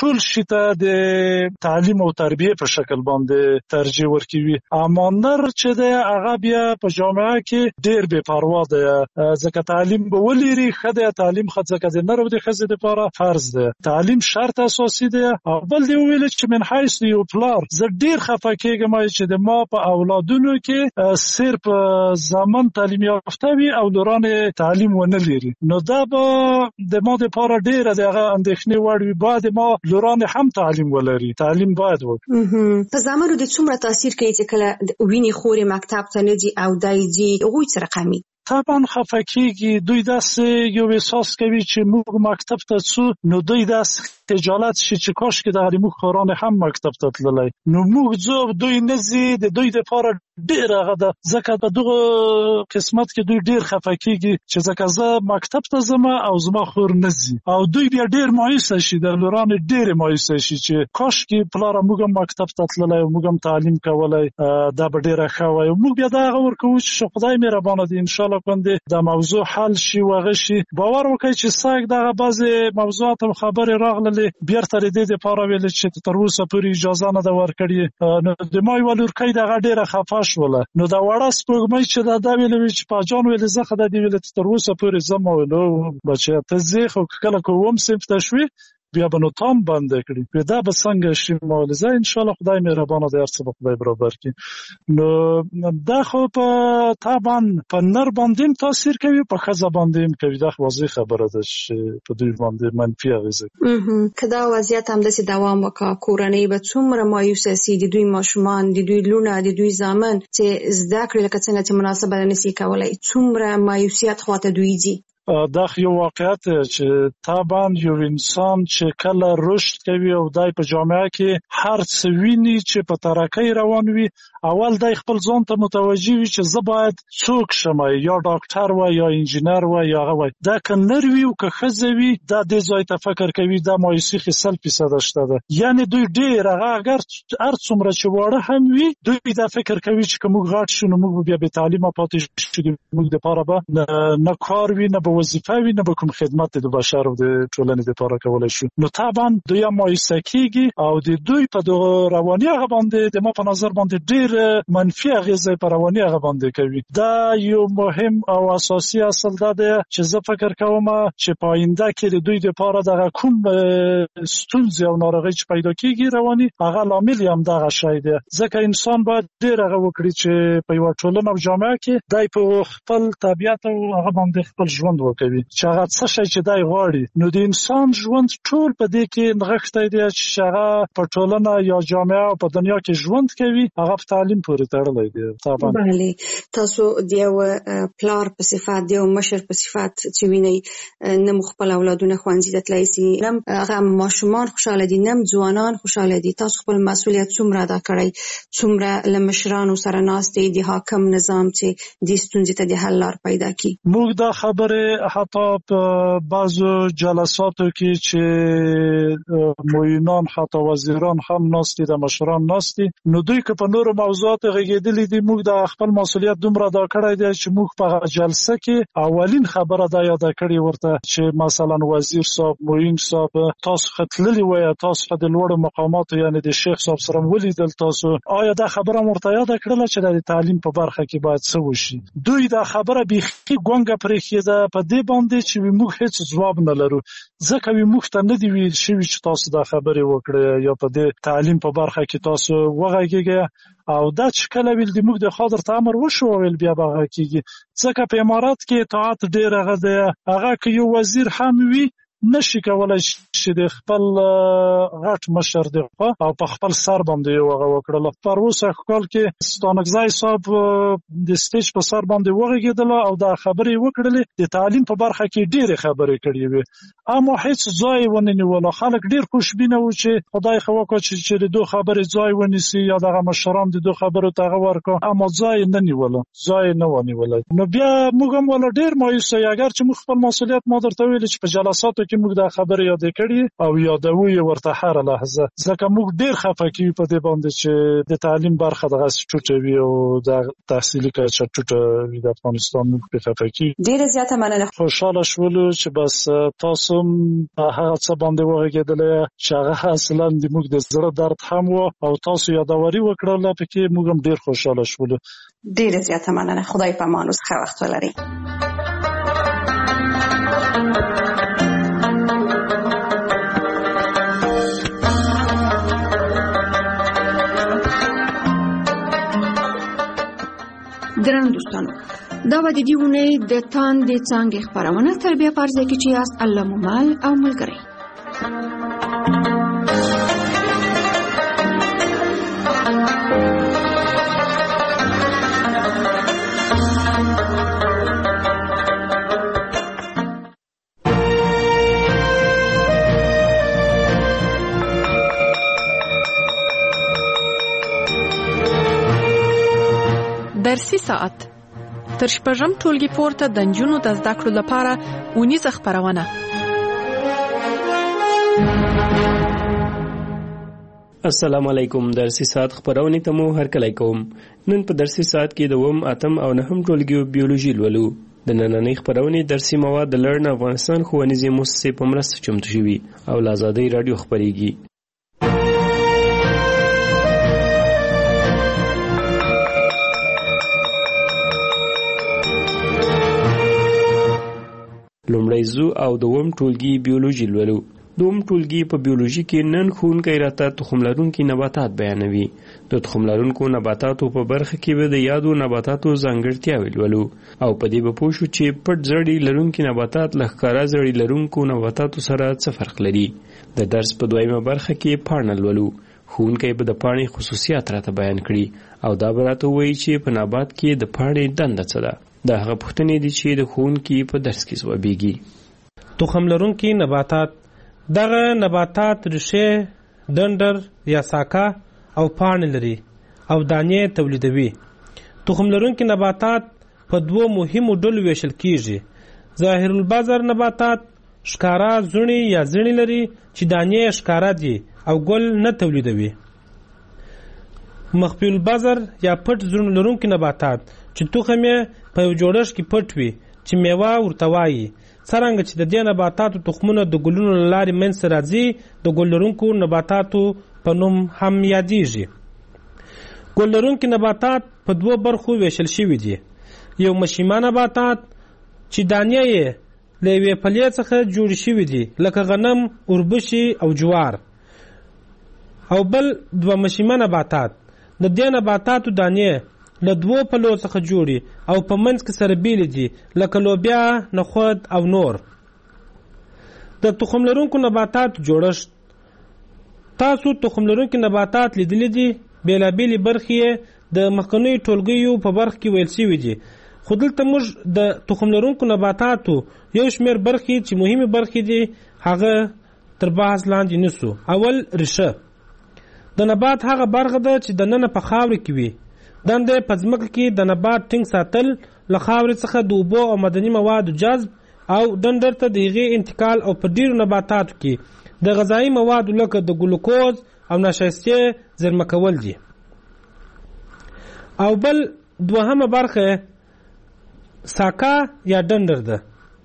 ټول شي ته د تعلیم او تربیه په شکل باندې ترجیح ورکوي. اما نر چې دی هغه بیا په جامعه کې ډیر بې پروا دی، ځکه تعلیم به ولري ښه دی. تعلیم ښه ځکه د نر او د ښځې دپاره فرض دی. تعلیم شرط اساسي دی. او بل دی وویل چې من حیث یو پلار زه ډیر خفه کېږم چې د ما په اولادونو کې صرف زمان تعلیم یافته وي او لوران تعلیم ونه لري، نو دا به د ما دپاره ډیره د هغه اندېښنې وړ وي. باید ما لوران هم تعلیم ولري، تعلیم باید وکړي. په زامنو د څومره تاثیر کوي چې کله ویني خوري مکتب ته نه ځي او دای ځي، هغوی څه رقمي؟ طبعا خفه کېږي. دوی داسې یو احساس کوي چې موږ مکتب ته ځو، نو دوی داسې خجالت شي چې کاش کې دغه موږ ښاران هم مکتب ته تللی، نو موږ ځو دوی نه ځي. د دوی دپاره ډېر هغه ده، ځکه په دغه قسمت کې دوی ډېر خفه کېږي چې ځکه زه مکتب ته ځم او زما خور نه ځي، او دوی بیا ډېر مایوسه شي، د لورانې ډېرې مایوسه شي چې کاش کې پلاره موږ هم مکتب ته تللی او موږ هم تعلیم کولی، دا به ډېره ښه وای. موږ بیا دا هغه ورکوو چې خدای مهربانه دی، انشاءالله باندې دا موضوع حل شي او هغه شي. باور وکړئ چې ساک دغه بعضې موضوعات او خبرې راغللې بیرته د دې دپاره ویلې چې تر اوسه پورې اجازه نه ده ورکړې. نو د ما یوه لورکۍ دغه ډېره خفه شوله، نو دا وړه سپوږمۍ چې دا دا ویلې وي چې پاجان ویلې زه خو دا دې ویلې تر اوسه پورې ځم. ما ویل او بچیه ته ځې، خو کله که اووم صنف ته شوې بیا به نو تام بنده کړي، بیا دا به څنګه شي؟ ما ویل زه انشاءالله خدای مهربانه دی، هر څه به خدای برابر کړي. نو دا خو په طبعا په نر باندې هم تاثیر کوي، په ښځه باندې هم کوي. دا خو واضح خبره ده چې په دوی باندې منفي اغېزه کوي. که دا وضعیت همداسې دوام وکړي، کورنۍ به څومره مایوسه سي، د دوی ماشومان، د دوی لونه، د دوی زامن چې زده کړې لکه څنګه چې مناسبه نشي کولی، څومره مایوسیت خواته دوی ځي. دا یو واقعیت چې طبعا یو انسان چې کله رشد کوي او دای په جامعه کې هر څه ویني چې په ترقۍ روان وي، اول دای خپل ځان ته متوجه وي چې زه باید څوک شم، یا ډاکټر وای یا انجینر وای یا هغه وای. دا که نر وي او که ښځه وي، دا دې ځای ته فکر کوي دا مایوسي خو سل فیصده شته ده. یعنې دوی ډېر هغه اگر هر څومره چې واړه هم وي، دوی دا فکر کوي چې که موږ غټ شو نو موږ بیا بې تعلیمه پاتې شو، موږ دپاره به نه کار وي، نه به وظیفه وي، نه به کوم خدمت د بشر او د ټولنې دپاره کولی شو. نو طبعا دوی هم مایوسه کېږي او د دوی په دغه رواني هغه باندې د ما په نظر باندې ډېر منفي اغېزه په رواني هغه باندې کوي. دا یو مهم او اساسي اصل دا دی چې زه فکر کوم چې په آینده کې د دوی دپاره دغه کوم ستونزې او ناروغۍ چې پیدا کېږي رواني، هغه لامل هم دغه شی دی. ځکه انسان باید ډېر هغه وکړي چې په یوه ټولنه او جامعه کې دی په خپل طبیعت او هغه باندې خپل ژوند وکوي چې هغه څه شی چې دی غواړي. نو د انسان ژوند ټول په دې کې نغښتی دی چې هغه په ټولنه یا جامعه او په دنیا کې ژوند کوي، هغه په تعلیم پورې تړلی دی. طبعا بله، تاسو د یو پلار په صفت، د یو مشر په صفت چې وینئ نه مو خپل اولادونه ښوونځي ته تللی سي، نه هغه ماشومان خوشحاله دي، نه ځوانان خوشحاله دي. تاسو خپل مسؤلیت څومره ادا کړی، څومره له مشرانو سره ناست دی د حاکم نظام چې دې ستونزې ته د حل لار پیدا کړي؟ موږ دا خبرې حتی په بعضو جلساتو کې چې معینان حتی وزیران هم ناست دي، د مشران ناست دي، نو دوی که په نورو موضوعاتو غږېدلي دي، موږ د خپل مسؤلیت دومره ادا کړی دی چې موږ په هغه جلسه کې اولین خبره دا یاده کړې ورته چې مثلا وزیر صاحب، معین صاحب، تاسو خو تللي وایه، تاسو خو د لوړو مقاماتو یعنې د شیخ صاحب سره ولیدل، تاسو آیا دا خبره ورته یاده کړله چې د تعلیم په برخه کې باید څه وشي؟ دوی دا خبره بیخي ګونګه پرېښېده په دې باندې چې موږ هیڅ ځواب نه لرو، ځکه موږ ته نه دي ویل شوي چې تاسو دا خبرې وکړئ یا په دې تعلیم په برخه کې تاسو وغږېږئ. او دا چې کله ویل د موږ د خوا درته امر وشو ویل بیا به هغه کېږي، ځکه په امارات کې اطاعت ډېر هغه دی. هغه که یو وزیر هم وي نشي کولای چې د خپل غټ مشر د خوا او په خپل سر باندې یو هغه وکړله. په اوسه کال کې ستانکزی صاحب د سټیج په سر باندې وغږېدله او دا خبرې وکړلې، د تعلیم په برخه کې ډېرې خبرې کړې وې، اما هیڅ ځای ونه نیوله. خلک ډېر خوشبینه وو چې خدای خو وکړه چې د دو خبرې ځای ونیسي یا دغه مشران د دو خبرو ته هغه ورکړه، اما ځای نه نیوله، ځای نه ونیوله. نو بیا موږ هم ولا ډېر مایوسه، اگر چې موږ خپل مسؤلیت ما درته ویلې چې په جلساتو کې موږ دا خبره یاد کړې او یادوو یې ورته هر لحظه، ځکه موږ ډیر خفه کیږو په دې باندې چې د تعلیم برخه دغه ټوټه وي او د تحصیلي کچه ټوټه وي د افغانستان. موږ په خفه کیږو. ډیره زیاته مننه. خوشاله شولو چې بس تاسو هغه څه باندې وغږېدل چې هغه اصلا د موږ د زړه درد هم و او تاسو یادوري وکړل پکې موږ هم ډیر خوشاله شولو. ډیره زیاته مننه. خدای په امان اوسه. ښه وخت ولرئ. ګرانو دوستانو، دا به د دې اونۍ د تاندې څانګې خپرونه تر بیا په ارزه کې چې یاست الله مو مل او ملګری. درسي ساعت تر شپږم ټولګي پورته د نجونو د زده کړو لپاره اونیزه خپرونه. السلام علیکم. درسي ساعت خپرونې ته مو هرکلی کوم. نن په درسي ساعت کې د اووم، اتم او نهم ټولګیو بیولوژي لولو. د نننۍ خپرونې درسي مواد د لرن افغانستان ښوونیزې مؤسسې په مرسته چمتو شوي او له ازادۍ راډیو خپرېږي. لومړی زو او دوم ټولګي بیولوژي لولو. دوم ټولګي په بیولوژي کې نن ښوونکی راته تخم لرونکي نباتات بیانوي. د تخم لرونکو نباتاتو په برخه کې به د یادو نباتاتو ځانګړتیاوې لولو او په دې به پوه شو چې پټ زړي لرونکي نباتات له ښکاره زړي لرونکو نباتاتو سره څه فرق لري. د درس په دویمه برخه کې پاڼه لولو. ښوونکی به د پاڼې خصوصیات راته بیان کړي او دا به راته ووایي چې په نبات کې د پاڼې دنده څه ده. دا هغه پوښتنې دي چې د ښوونکي په درس کې ځوابیږي. تخم لرونکي نباتات دغه نباتات ریښې، ډنډر یا ساکه او پاڼې لري او دانې تولیدوي. تخم لرونکي نباتات په دوو مهمو ډلو ویشل کیږي. ظاهر البذر نباتات ښکارا زړي یا زړي لري چې دانې ښکارا دي او ګل نه تولیدوي. مخفي البذر یا پټ زړي لرونکي نباتات چې تخم یې په یو جوړښت کې پټ وي چې میوه ورته وایي. څرنګه چې د دې نباتاتو تخمونه د ګلونو له لارې منځته راځي، د ګل لرونکو نباتاتو په نوم هم یادیږي. ګل لرونکي نباتات په دوو برخو ویشل شوي دي. یو مشیمه نباتات چې دانې یې له یوې پلې څخه جوړې شوي دي لکه غنم، اوربشې او جوار. او بل دوه مشیمه نباتات. د دې نباتاتو دانې له دوو پلو څخه جوړي او په منځ کې سره بیلې دي لکه لوبیا، نخود او نور. د تخم لرونکو نباتاتو جوړښت. تاسو تخم لرونکي نباتات لیدلي دي. بېلابېلې برخې د مخکنیو ټولګیو په برخه کې ویل شوي دي، خو دلته موږ د تخم لرونکو نباتاتو یو شمېر برخې چې مهمې برخې دي هغه تر بحث لاندې نیسو. اول، ریښه. د نبات هغه برخه ده چې دننه په خاورې کې وي. دنده په ځمکه کې د نبات ټینګ ساتل، له خاورې څخه د اوبو او معدني موادو جذب او ډنډر ته د هغې انتقال او په ډیرو نباتاتو کې د غذایي موادو لکه د ګلوکوز او نشایستې زیرمه کول دي. او بل دوهمه برخه ساکه یا ډنډر ده.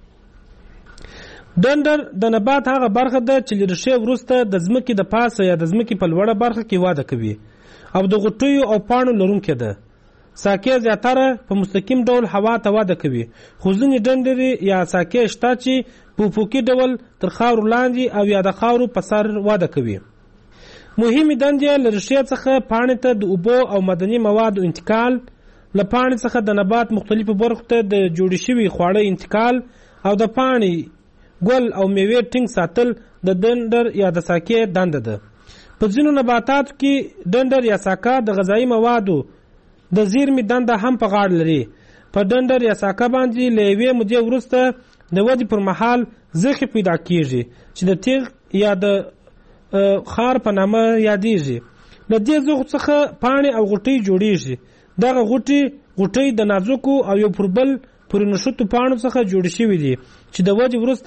ډنډر د نبات هغه برخه ده چې له ریښې وروسته د ځمکې د پاسه یا د ځمکې په لوړه برخه کې وده کوي او د غوټیو او پاڼو لرونکې ده. ساکې زیاتره په مستقیم ډول هوا ته وده کوي، خو ځینې ډنډرې یا ساکې شته چې په افقي ډول تر خاورو لاندې او یا د خاورو په سر وده کوي. مهمې دندې له ریښې څخه پاڼې ته د اوبو او معدني موادو انتقال، له پاڼې څخه د نبات مختلفو برخو ته د جوړې شوي خواړه انتقال او د پاڼې، ګل او میوې ټینګ ساتل د ډنډر یا د ساکې دنده ده. په ځینو نباتاتو کې ډنډر یا ساکه د غذایي موادو د زیرمې دنده هم په غاړه لري. په ډنډر یا ساکه باندې له یوې مودې وروسته د ودې پر مهال زخې پیدا کیږي چې د تیغ یا د خار په نامه یادیږي. له دې زخو څخه پاڼې او غوټۍ جوړیږي. دغه غوټۍ غوټۍ د نازکو او یو پر بل پورې نښتو پاڼو څخه جوړې شوي دي چې د ودې وروسته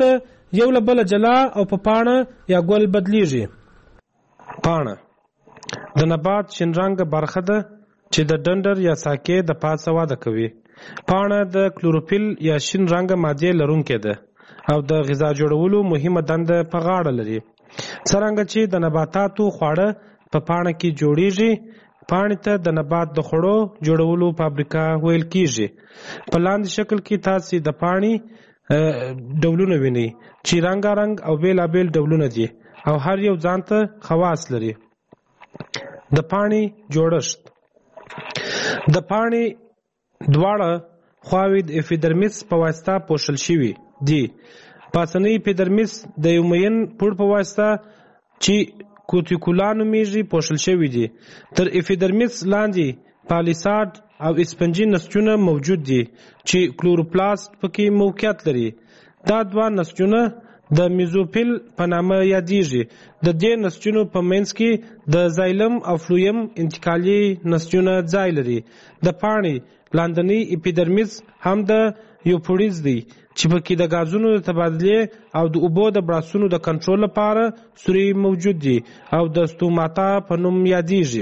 یو له بله جلا او په پاڼه یا ګل بدلیږي. پاڼه د نبات شین رنګ برخه ده چې د ډنډر یا ساکې د پاسه واده کوي. پاڼه د کلوروفیل یا شین رنګ مادې لرونکې ده او د غذا جوړولو مهمه دنده په غاړه لري. څرنګه چې د نباتاتو خواړه په پاڼه کې جوړیږي، پاڼې ته د نبات د خوړو جوړولو فابریکه ویل کیږي. په لاندې شکل کې تاسو د پاڼې ډولونه وینئ چې رنګارنګ او بیلابیل ډولونه دي او هر یو ځانته خواص لري. د پاڼې جوړښت. د پاڼې دواړه خواوې د اپیډرمیس په واسطه پوښل شوي دي. پاسنی اپیډرمیس د یو مین پوړ په واسطه چې کوتیکولا نومیږي پوښل شوي دي. تر اپیډرمیس لاندې پالیساډ او اسپنجي نسجونه موجود دي چې کلوروپلاست پکې موقعیت لري. دا دوه نسجونه د میزوفیل په نامه یادیږي. د دې نسجونو په منځ کې د زایلم او فلویم انتقالي نسجونه ځای لري. د پاڼې لاندنی اپیډرمیس هم د یوپوډیز دی چې پکې د غازونو د تبادلې او د اوبو د براسونو د کنټرول لپاره سوري موجود دي او د ستوماتا په نوم یادیږي.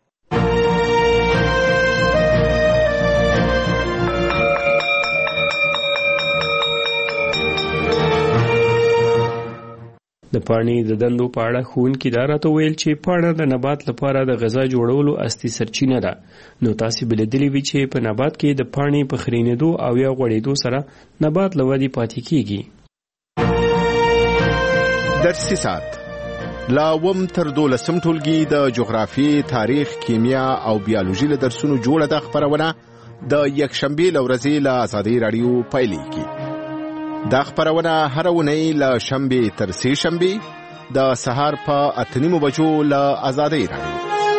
د پاڼې د دندو په اړه ښوونکي دا راته ویل چې پاڼه د نبات لپاره د غذا جوړولو اصلي سرچینه ده. نو تاسې به لیدلي وي چې په نبات کې د پاڼې په خرینېدو او یا غوړېدو سره نبات له ودې پاتې کیږي. درسي ساعت لا اووم تر دولسم ټولګي د جغرافیې، تاریخ، کیمیا او بیالوژي له درسونو جوړه ده خپرونه د یکشنبې له ورځې له ازادۍ راډیو پیلېږي. دا خپرونه هر اونۍ له شنبې تر سې شنبې د سهار په اته نیمو بجو له ازادۍ راډیو.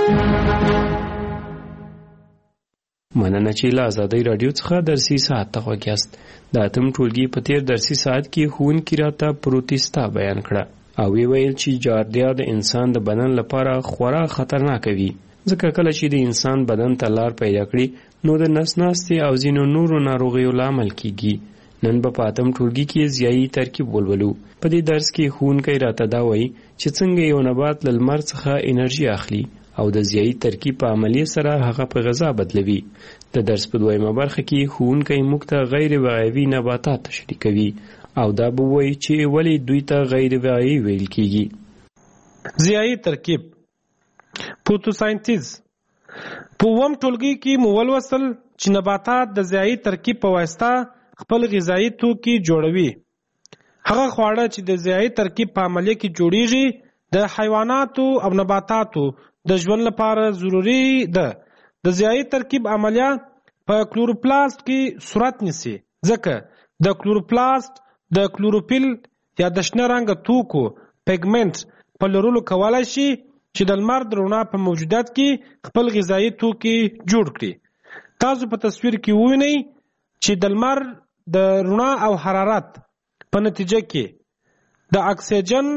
مننه چې له ازادۍ راډیو څخه درسي ساعت ته غوږ یاست. د اتم ټولګي په تیر درسي ساعت کې ښوونکي راته پروتیستا بیان کړه او وی ویل چې جاردیا د انسان د بدن لپاره خورا خطرناک وي، ځکه کله چې د انسان بدن ته لار پیدا کړي نو د نس ناستې او ځینو نورو ناروغیو لامل کیږي. نن به په اتم ټولګي کې ضیایي ترکیب ولولو. په دې درس کې ښوونکی راته دا وایي چې څنګه یو نبات له لمر څخه انرژي اخلي او د ضیایي ترکیب په عملیې سره هغه په غذا بدلوي. د درس په دویمه برخه کې ښوونکی موږ ته غیر وعیوي نباتات تشریح کوي او دا به وایي چې ولې دوی ته غیر وعیوي ویل کیږي. ضیایي ترکیب فوتوساینتیز. په اووم ټولګي کې مو ولوستل چې نباتات د ضیایي ترکیب په واسطه خپل غذایی توکي جوړوي. هغه خواړه چې د ضیایي ترکیب په عملیه کې جوړیږي د حیواناتو او نباتاتو د ژوند لپاره ضروری ده. د ضیایي ترکیب عملیه په کلوروپلاست کې صورت نیسي، ځکه د کلوروپلاست د کلوروفیل یا د شنه رنګ توکو پیګمنټ په لرلو کولای شي چې د لمر د رڼا په موجودیت کې خپل غذایی توکي جوړ کړي. تاسو په تصویر کې ووینئ چې د لمر د رڼا او حرارت په نتیجه کې د اکسیجن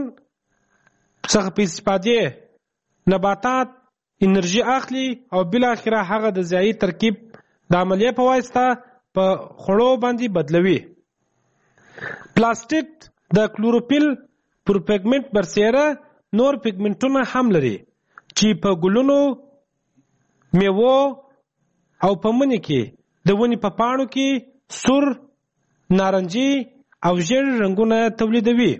څخه په استفادې نباتات انرژي اخلي او بل اخره هغه د ضیایي ترکیب د عملیې په واسطه په خوړو باندې بدلوي. پلاستیک د کلوروفیل پر پیګمنټ برسېره نور پیګمنټونه هم لري چې په ګلونو، میوو او په مني کې د ونې په پاڼو کې سور، نارنجي او ژیړ رنګونه تولیدوي.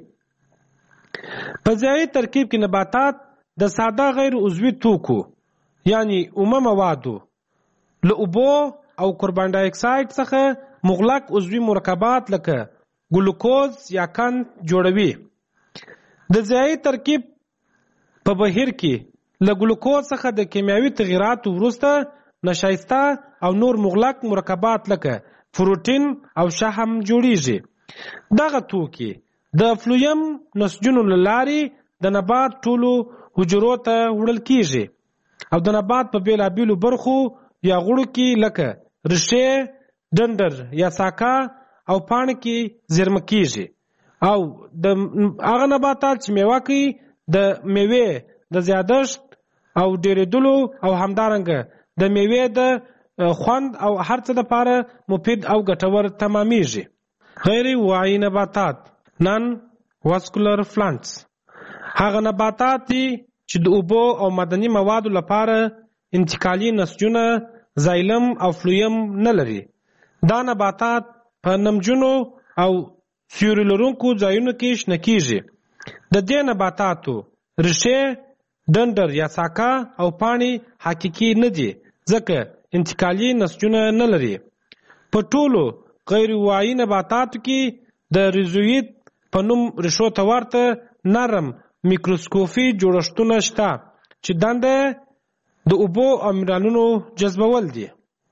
په ضیایي ترکیب کې نباتات د ساده غیر عضوي توکو یعنی اومه موادو له اوبو او کاربن ډای اکساید څخه مغلق عضوي مرکبات لکه ګلوکوز یا قند جوړوي. د ضیایي ترکیب په بهیر کې له ګلوکوز څخه د کیمیاوي تغییراتو وروسته نشایسته او نور مغلق مرکبات لکه پروتین او شحم جوړیږي. دغه توکي د فلویم نسجونو له لارې د نبات ټولو حجرو ته وړل کیږي او د نبات په بیلابیلو برخو یا غړو کې لکه ریښې، ډنډر یا ساکه او پاڼې کې زیرمه کیږي او د هغه نباتات چې میوه کوي د میوې د زیادښت او ډیرېدلو او همدارنګه د میوې د خوند او هر څه لپاره مفید او ګټور تمامیږي. غیر واعي نباتات. نن واسکولر پلانټس. هغه نباتات دي چې د اوبو او معدني موادو لپاره انتقالي نسجونه زایلم او فلویم نه لري. دا نباتات په نمجنو او سیوري لرونکو ځایونو کې شنه کیږي. د دې نباتاتو ریښې، ډنډر یا ساکه او پاڼې حقیقي نه دي ځکه انتقالي نسجونه نه لري. په ټولو غیر واعي نباتاتو کې د ریزویت په نوم ریښو ته ورته نرم میکروسکوپي جوړښتونه شته چې دنده د اوبو او منرالونو جذبول دي.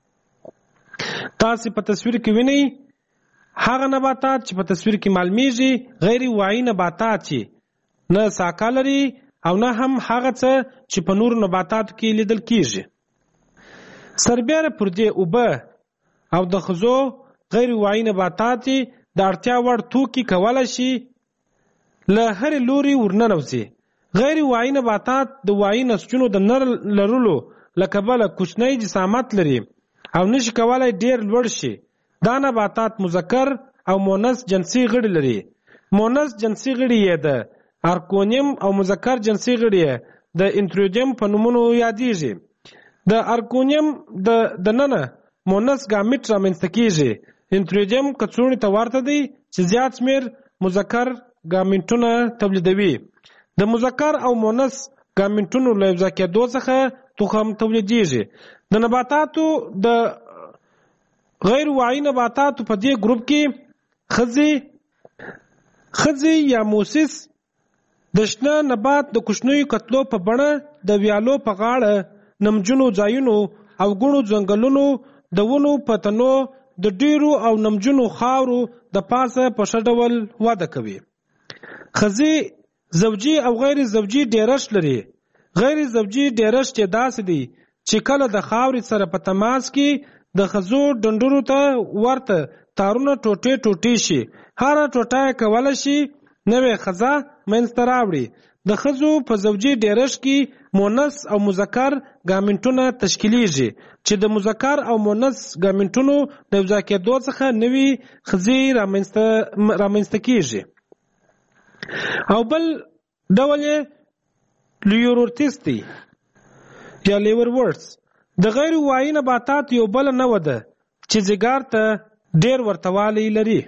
تاسو په تصویر کې وینئ هغه نباتات چې په تصویر کې معلومیږي غیر واعي نباتات چې نه ساکه لري او نه هم هغه څه چې په نورو نباتاتو کې لیدل کیږي. سربیره پر دې اوبه او د خزو غیر واعي نباتات د اړتیا وړ توکي کولای شي له هرې لوري ورننوځي. غیر واعي نباتات د واعي نسجونو د نه لرلو له کبله کوچنی جسامت لري او نشي کولای ډیر لوړ شي. دا نباتات مذکر او مؤنث جنسي غړي لري. مؤنث جنسي غړي یې د ارکونیم او مذکر جنسي غړي یې د انتروجیم په نومونو یادېږي. د ارکونیم د دننه مؤنث ګامیټ رامنځته کیږي. انتروجیم کڅوړې ته ورته دی چې زیات شمېر مذکر ګامیټونه تولیدوي. د مذکر او مؤنث ګامیټونو له یوځای کېدو څخه تخم تولیدېږي. د نباتاتو د غیر واعي نباتاتو په دې ګروپ کې خزي خزي یا موسیس د شنه نبات د کوچنیو کتلو په بڼه د ویالو په غاړه نمجنو ځایونو او ګڼو ځنګلونو د ونو په تنو د ډیرو او نمجنو خاورو د پاسه په ښه ډول وده کوي. خزي زوجي او غیر زوجي ډیرښت لري. غیر زوجي ډیرښت یې داسې دی چې کله د خاورې سره په تماس کې د خزو ډنډرو ته ورته تارونه ټوټې ټوټې شي. هره ټوټه یې کولی شي نوې خزه منځته راوړي. د خزو په زوجي ډیرښت کې مؤنث او مذکر ګامیټونه تشکیلیږي چې د مذکر او مؤنث ګامیټونو د یوځای کېدو څخه نوې خزې رامنځته کیږي. او بل ډول یې لیورورتس دی یا لیور ورډز. د غیر واعي نباتات یو بل نوع ده چې ځیګر ته ډیر ورتوالی لري.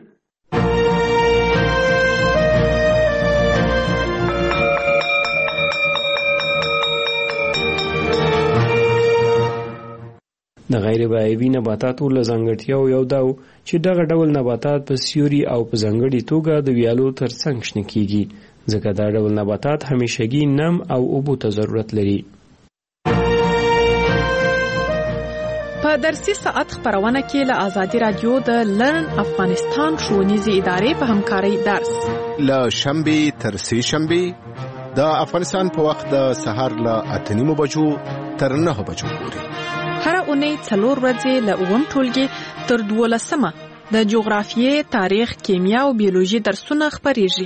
د غیر واعي نباتاتو له ځانګړتیاو یو دا و چې دغه ډول نباتات په سیوري او په ځانګړې توګه د ویالو ترڅنګ شنه کیږي ځکه دا ډول نباتات همیشګي نم او اوبو ته ضرورت لري. په درسي ساعت خبرونه کې له آزادي رادیو د لرن افغانستان ښوونیزې ادارې په همکارۍ درس له شنبې تر سې شنبې د افغانستان په وخت د سهار له اته نیمو بجو تر نهه بجو پورې. هره اونۍ څلور ورځې له اووم ټولګي تر دولسمه د جغرافیې، تاریخ، کیمیا او بیولوژي درسونه خپریږي.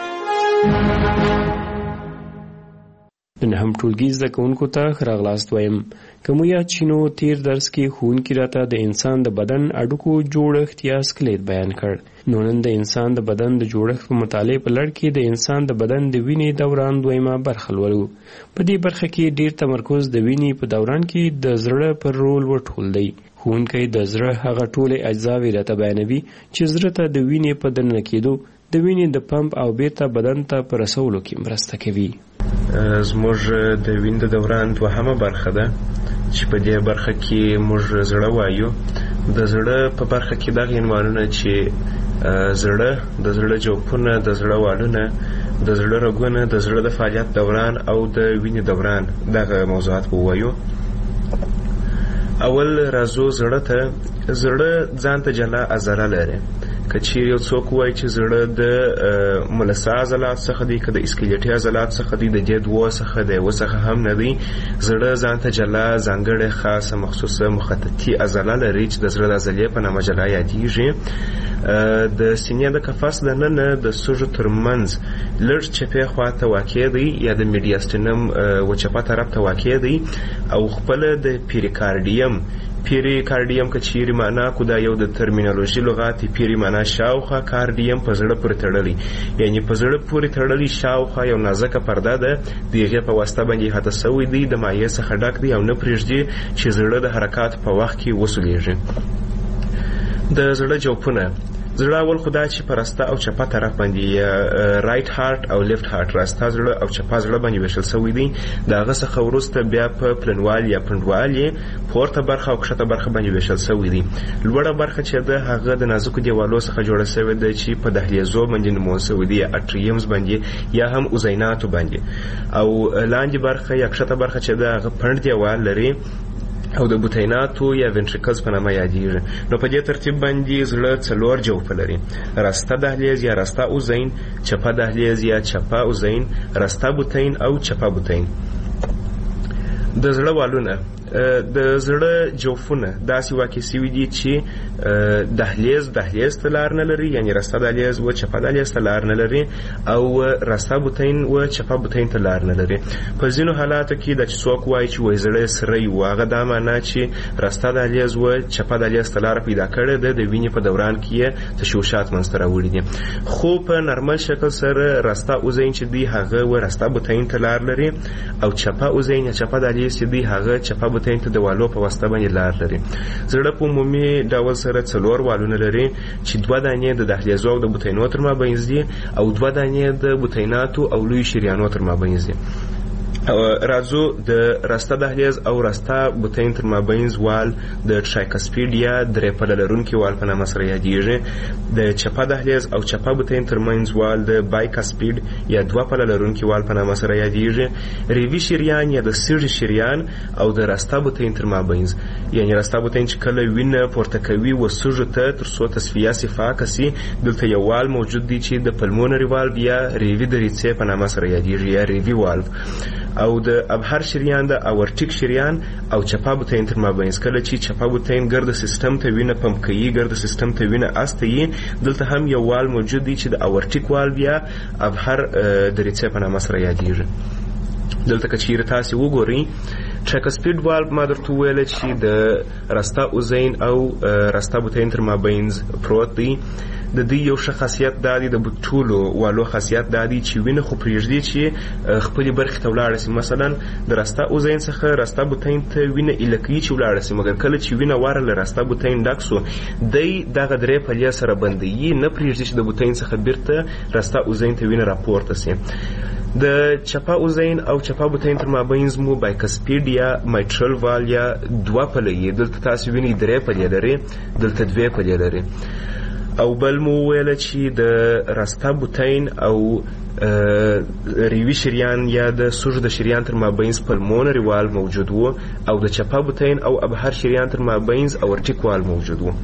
د نهم ټولګي زده کوونکو ته ښه راغلاست وایم. که مو یاد شي نو تیر درس کې ښوونکي راته د انسان د بدن اډوکو جوړښت یا سکلیت بیان کړ. نو نن د انسان د بدن د جوړښت په مطالعې په لړ کې د انسان د بدن د وینې دوران دویمه برخه لولو. په دې برخه کې ډیر تمرکز د وینې په دوران کې د زړه پر رول وټول دی. ښوونکی د زړه هغه ټولې اجزاوې راته بیانوي چې زړه ته د وینې په دننه کېدو د وینې د پمپ او بیرته بدن ته په رسولو کې مرسته کوي. زموږ د وینې د دوران دوهمه برخه ده چې په دې برخه کې موږ زړه وایو. د زړه په برخه کې دغه عنوانونه چې زړه، د زړه جوفونه، د زړه والونه، د زړه رګونه، د زړه د فعالیت دوران او د وینې دوران دغه موضوعات ووایو. اول راځو زړه ته. زړه ځان ته جلا عضله لري. که چیرې یو څوک وایي چې زړه د ملسه عضلات څخه دی، که د اسکلیټي عضلات څخه دی، د دې دوو څخه د یوه څخه هم نه دی. زړه ځان ته جلا ځانګړې خاصه مخصوصه مخططي عضله لري چې د زړه د عضلې په نامه جلا یادېږي. د سینې د قفس دننه د سږو ترمنځ لږ چپې خواته واقع دی یا د میډیاستینم وچپه طرف ته واقع دی او خپله د پیریکارډیم پیریکارډیم که چیرې معنا کو دا یو د ترمینالوژي لغات پیری معنا شاوخوا، کارډیم په زړه پورې تړلی، یعنی په زړه پورې تړلی شاوخوا یو نازکه پرده ده، د هغې په واسطه باندې احاطه سوی دی، د مایع څخه ډک دی او نه پرېږدي چې زړه د حرکات په وخت کې وسولیږي. د زړه جوفونه زړه اول خو دا چې په راسته او چپه طرف باندې رایټ هارت او لیفت هارت، راسته زړه او چپه زړه باندې ویشل سوی دی. د هغه څخه وروسته بیا په پلنوال یا پنډوال پورته برخه او کښته برخه باندې ویشل سوی دی. لوړه برخه چې ده هغه د نازکو دیوالو څخه جوړه سوې ده چې په دهلیزو باندې نمول سوی دی، اټریمز باندې یا هم اوزیناتو باندې، او لاندې برخه یا کښته برخه چې ده هغه پنډ دیوال لري او د بوتیناتو یا وینټریکلز په نامه یادیږي. نو په دې ترتیب باندې زړه څلور جوفه لري: راسته دهلیز یا راسته اوزین، چپه دهلیز یا چپه اوزین، راسته بوتین او چپه بوتین. د زړه والونه د زړه جوفونه داسې واقع سوي دي چې دهلیز دهلیز ته لار نه لري، یعنی راسته دهلیز و چپه دهلیز ته لار نه لري، او راسته بوتین و چپه بوتین ته لار نه لري. په ځینو حالاتو کې د چې څوک وایي چې وایي زړه سری و، هغه دا معنا چې راسته دهلیز و چپه دهلیز ته لار پیدا کړې ده، د وینې په دوران کې یې تشوشات منځته راوړي دي. خو په نارمل شکل سره راسته اوزین چې دی هغه و راسته بوتین ته لار لري، او چپه اوزین یا چپه دهلیز چې دی هغه چپه بوتین ته د والو په واسطه باندې لار لري. زړه په عمومي ډول سره څلور والونه لري چې دوه دانې د دهلیزو او د بوتینو تر مابینځ دي، او دوه دانې د بوتیناتو او لوی شریانو تر مابینځ دي. راځو د راسته دهلیز او راسته بوتین تر مابینځ وال د ټرایکسپیډ یا درې پله لرونکي وال په نامه سره یادیږي. د چپه دهلیز او چپه بوتین تر منځ وال د بایکسپیډ یا دوه پله لرونکي وال په نامه سره یادیږي. ریوي شریان یا د سیږي شریان او د راسته بوتین تر مابینځ، یعنی راسته بوتین چې کله وینه پورته کوي و سږو ته تر څو تصفیه صفا کسي، دلته یو وال موجود دی چې د پلمونري والو یا ریوي دریڅې په نامه سره یادیږي یا ریوي والو. او د ابهر شریان د اورټیک شریان او چپه بوتین تر مابینځ، کله چې چپه بوتین ګرد سیستم ته وینه پمپ کوي، ګرد سیستم ته وینه استوي، دلته هم یو وال موجود دی چې د اورټیک وال یا ابهر دریڅې په نامه سره یادیږي. دلته که چیرې تاسې وګورئ ټرایکسپیډ والو ما درته وویله چې د راسته اوزین او راسته بوتین تر مابینځ پروت دی. د دې یو ښه خاصیت دا دی، د ټولو والو خاصیت دا دی چې وینه خو پرېږدي چې خپلې برخې ته ولاړه شي. مثلا د راسته اوزین څخه راسته بوتین ته وینه ایله کوي چې ولاړه شي، مګر کله چې وینه واره له راسته بوتین ډک سو، دی دغه درې پلې سره بندوي، نه پرېږدي چې د بوتین څخه بیرته راسته اوزین ته وینه راپورته سي. د چپه اوزین او چپه بوتین تر مابینځ مو بایکسپیډ یا مایټرل وال یا دوه پلې، دلته تاسې وینئ درې پلې لري، دلته دوې پلې لري. او بل مو ویله چې د راسته بوتین او ریوي شریان یا د سږو د شریان تر مابینځ پلمونري وال موجود و، او د چپه بوتین او ابهر شریان تر مابینځ اورټیک وال موجود و.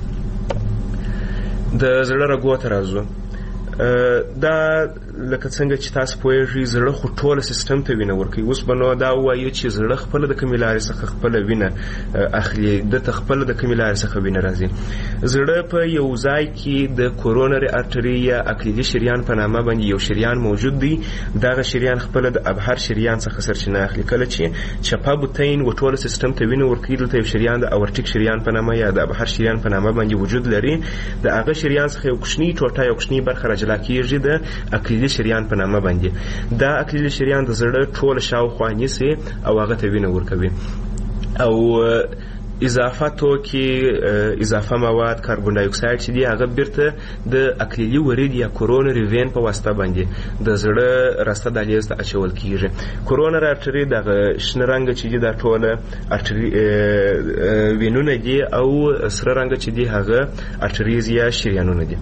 د زړه رګو ته راځو. دا لکه څنګه چې تاسو پوهیږئ زړه خو ټوله سیستم ته وینه ورکوي. اوس به نو دا ووایو چې زړه خپله د کومې لارې څخه خپله وینه اخلي، دته خپله د کومې لارې څخه وینه راځي. زړه په یو ځای کې د کورونري ارټري یا اکلیلي شریان په نامه باندې یو شریان موجود دی. دغه شریان خپله د ابهر شریان څخه سرچینه اخلي. کله چې چپه بوتین و ټوله سیستم ته وینه ورکوي، دلته یو شریان د اورټیک شریان په نامه یا د ابهر شریان په نامه باندې وجود لري. د هغه شریان څخه یو کوچنی ټوټه یو کوچنی برخه راجلا کېږي د اکلیلي شریان په نامه باندې. دا اکلیلي شریان د زړه ټوله شاوخوا نیسي او هغه ته وینه ورکوي. او اضافه توکي، اضافه مواد، کاربن ډای اکساید چې دی هغه بیرته د اکلیلي ورید یا کورونري وین په واسطه باندې د زړه راسته دهلیز ته اچول کیږي. کورونري ارټري دغه شنه رنګ چې دی دا ټوله ارټري وینونه دي، او سره رنګ چې دی هغه ارټریز یا شریانونه دي.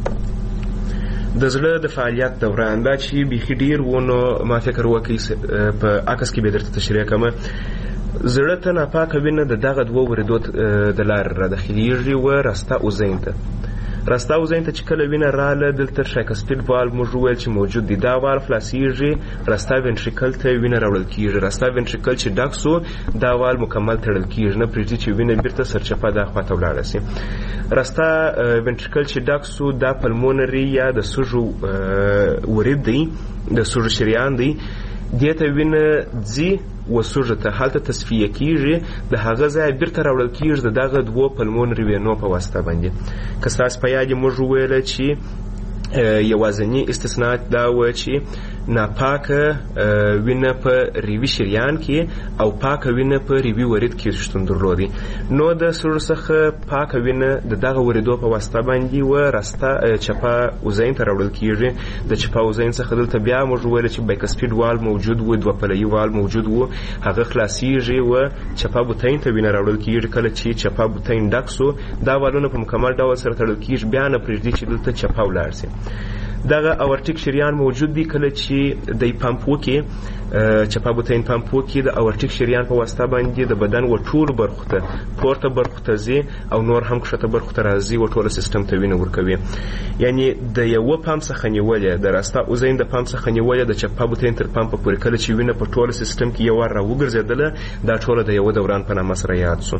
د زړه د فعالیت دوران دا چې بیخي ډیر ونه ما فکر وکړي په عکس کې به درته تشریح کوم. زړه ته ناپاکه وینه د دغه دوه وریدو د لارې راداخلیږي و راسته اوزین ته. راسته اوزین ته چې کله وینه راله، دلته ټرایکسپیډ والو موږ وویل چې موجود دی. دا والو خلاصیږي، راسته وینټریکل ته وینه راوړل کیږي. راسته وینټریکل چې ډک سو، دا وال مکمل تړل کیږي، نه پرېږدي چې وینه بیرته سرچپه دا خواته ولاړه سي. راسته وینټریکل چې ډک سو، دا پلمونري یا د سږو ورید دی، د سږو شریان دی. دې ته وینه ځي وسوژه ته هلته تصفیه کیږي، د هغه ځای بیرته راوړل کیږي د دغه دوو پلمونري وینو په واسطه باندې. که ستاسو په یاد موږ وویله چې یوازینی استثناء دا و چې ناپاکه وینه په ریوي شریان کې او پاکه وینه په ریوي ورید کې شتون درلودي. نو د سوژ څخه پاکه وینه د دغه وریدو په واسطه باندې و راسته چپه اوزین ته راوړل کیږي. د چپه اوزین څخه دلته بیا موږ ویل چې بایکسپیډ وال موجود و، دوه پلوي وال موجود و، هغه خلاصیږي و چپه بوتین ته وینه راوړل کیږي. کله چې چپه بوتین ډک سو دا والونه په مکمل ډول سره تړل کیږي، بیا نه پرېږدي چې دلته چپه ولاړ شي. دغه اورټیک شریان موجود دی. کله چې د پمپ وکي چپه بوتین پمپ وکي د اورټیک شریان په واسطه باندې د بدن و ټول برخو ته پورته برخو ته ځي او نور هم کښته برخو ته راځي و ټول سیستم ته وینه ورکوي. یعنی د یو پمپ څخه نیولې د راسته اوزین د پمپ څخه نیولې د چپه بوتین تر پمپ پورې کله چې وینه په ټول سیستم کې یو را وګرځیدله دا ټول د یو دوران په نامه سره یاد سو.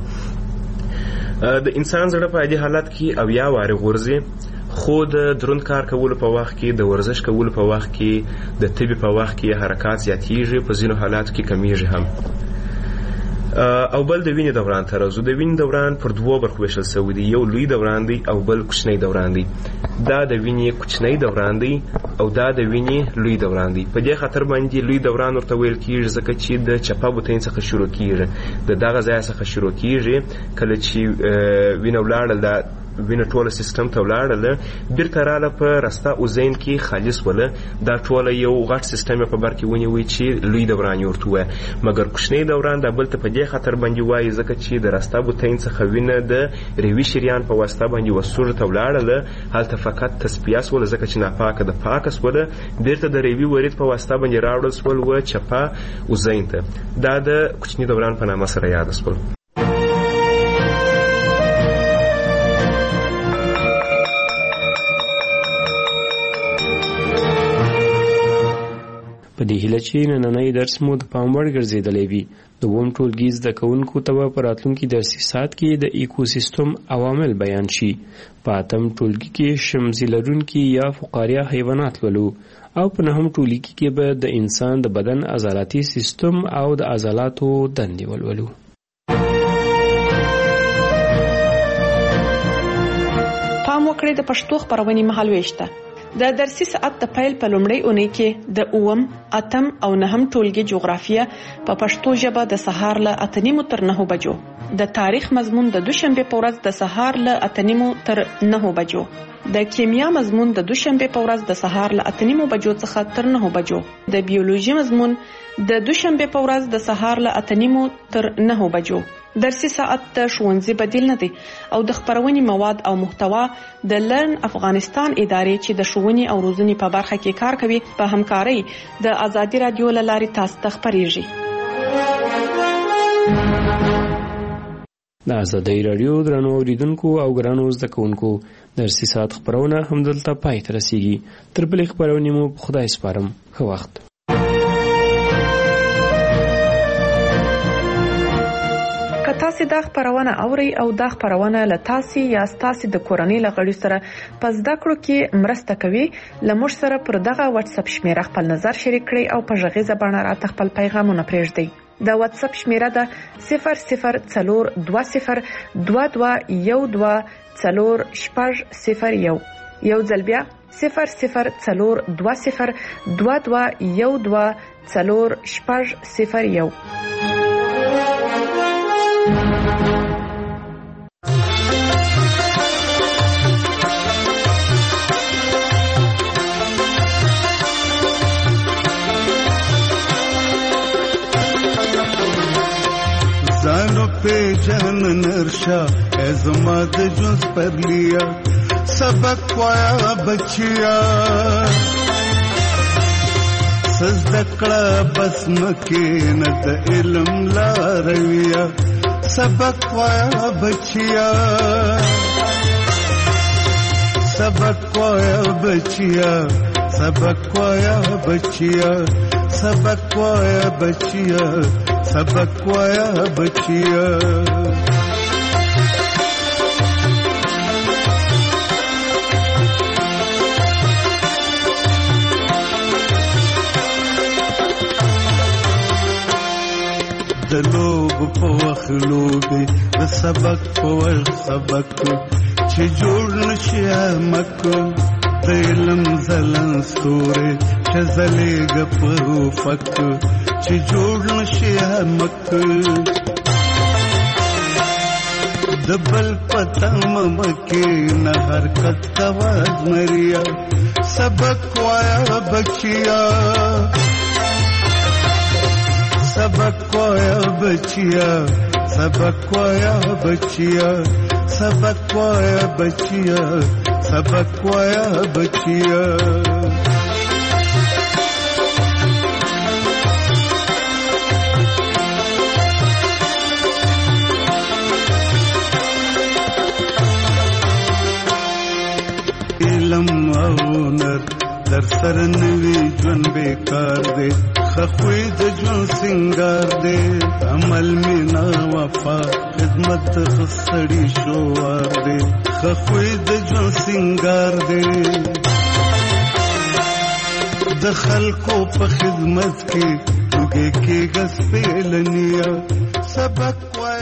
د انسان زړه په دې حالت کې او یا واره غورځي، خو د دروند کار کولو په وخت کې، د ورزش کولو په وخت کې، د طبي په وخت کې حرکات زیاتېږي، په ځینو حالاتو کې کمیږي هم. او بل د وینې دوران ته راځو. د وینې دوران پر دوو برخو ویشل شوی دی، یو لوی دوران دی او بل کوچنی دوران دی. دا د وینې کوچنی دوران دی او دا د وینې لوی دوران دی. په دې خاطر باندې لوی دوران ورته ویل کیږي ځکه چې د چپه بوتین څخه شروع کیږي، د دغه ځای څخه شروع کیږي. کله چې وینه ولاړه دا وینه ټوله سیستم ته ولاړله، بیرته راله په راسته اوزین کې خالص وله. دا ټوله یو غټ سیستم په بر کې ونیوي چې لوی دوران یې ورته وایي. مګر کوچنی دوران دا بل ته په دې خاطر باندې وایي ځکه چې د راسته بوتین څخه وینه د ریوي شریان په واسطه باندې وسوژه ته ولاړله، هلته فقط تصفیه سوله ځکه چې ناپاکه د پاکه سوله، بیرته د ریوي ورید په واسطه باندې راوړل سول و چپه اوزین ته. دا د کوچني دوران په نامه سره یاد سول. په دې هیله چې نننی درس مو د پام وړ ګرځېدلی وي. د اووم ټولګي زده کوونکو ته به په راتلونکي درسي ساعت کې د ایکوسیستم عوامل بیان شي. په اتم ټولګي کې شمزي لرونکي یا فقاریه حیوانات لولو او په نهم ټولګي کې به د انسان د بدن عضلاتي سیستم او د عضلاتو دندې ولولو. پام وکړئ د پښتو خبرونې مهالويش ته. د درسي ساعت د پیل په لومړۍ اونۍ کې د اووم، اتم او نهم ټولګي جغرافیه په پښتو ژبه د سهار له اته نیمو تر نهو بجو، د تاریخ مضمون د دوشنبه په ورځ د سهار له اته نیمو تر نهو بجو، د کیمیا مضمون د دوشنبه په ورځ د سهار له اته نیمو بجو څخه تر نهو بجو، د بیولوژي مضمون د دوشنبه په ورځ د سهار له اته نیمو تر نهو بجو. درسي ساعت د ښوونځي بدیل نه دی او د خبرونې مواد او محتوا د لرن افغانستان ادارې چې د ښوونې او روزنې په برخه کې کار کوي په همکارۍ د ازادي رادیو له لارې تاسو ته خبرېږي. د ازادي رادیو درنو اوریدونکو او ګرانو زده کوونکو، درسي ساعت خبرونه همدلته پای ته رسیږي. تر بلې خبرونې مو په خدای سپارم. ښه وخت. که تاسو دا خبرونه اورئ او دا خبرونه له تاسو یا تاسو د کورنۍ له غړي سره په زده کړو کې مرسته کوي، لمر سره پر دغه واتس اپ شمیره خپل نظر شریک کړئ او په غږیزه بڼه راته خپل پیغامونه پرېږدئ. د واتس اپ شمیره ده صفر صفر څلور دوه صفر دوه دوه یو دوه څلور شپږ صفر یو. یو ځل بیا صفر صفر څلور دوه صفر دوه دوه یو دوه څلور شپږ صفر یو. जानो पे जहन नरशा एज़माद जुज पर लिया सबक पाया बचिया सजदकड़ा बस्म के नद इल्म ला रविया सबक पाया बचिया सबक पाया बचिया सबक पाया बचिया सबक पाया बचिया सबक पाया बचिया. مخلوبې د سبق په وخت سبق چې جوړ نشي مک د علم زلن ستوري چې زلېږه په افق چې جوړ نشي مک د بل پته ممکې نه حرکت کوه زمریا سبق وایا بچیا سبق وایا بچیا سبق وایا بچیا سبق وایا بچیا سبق وایا بچیا علم او نر در سر نوی ژوند بیکار دی خخوی د ژوند سنگار دی عمل مینا وفا خدمت خسړی شوار دی خخوی د ژوند سنگار دی د خلکو په خدمت کې وګي کې غس په لنیا سبق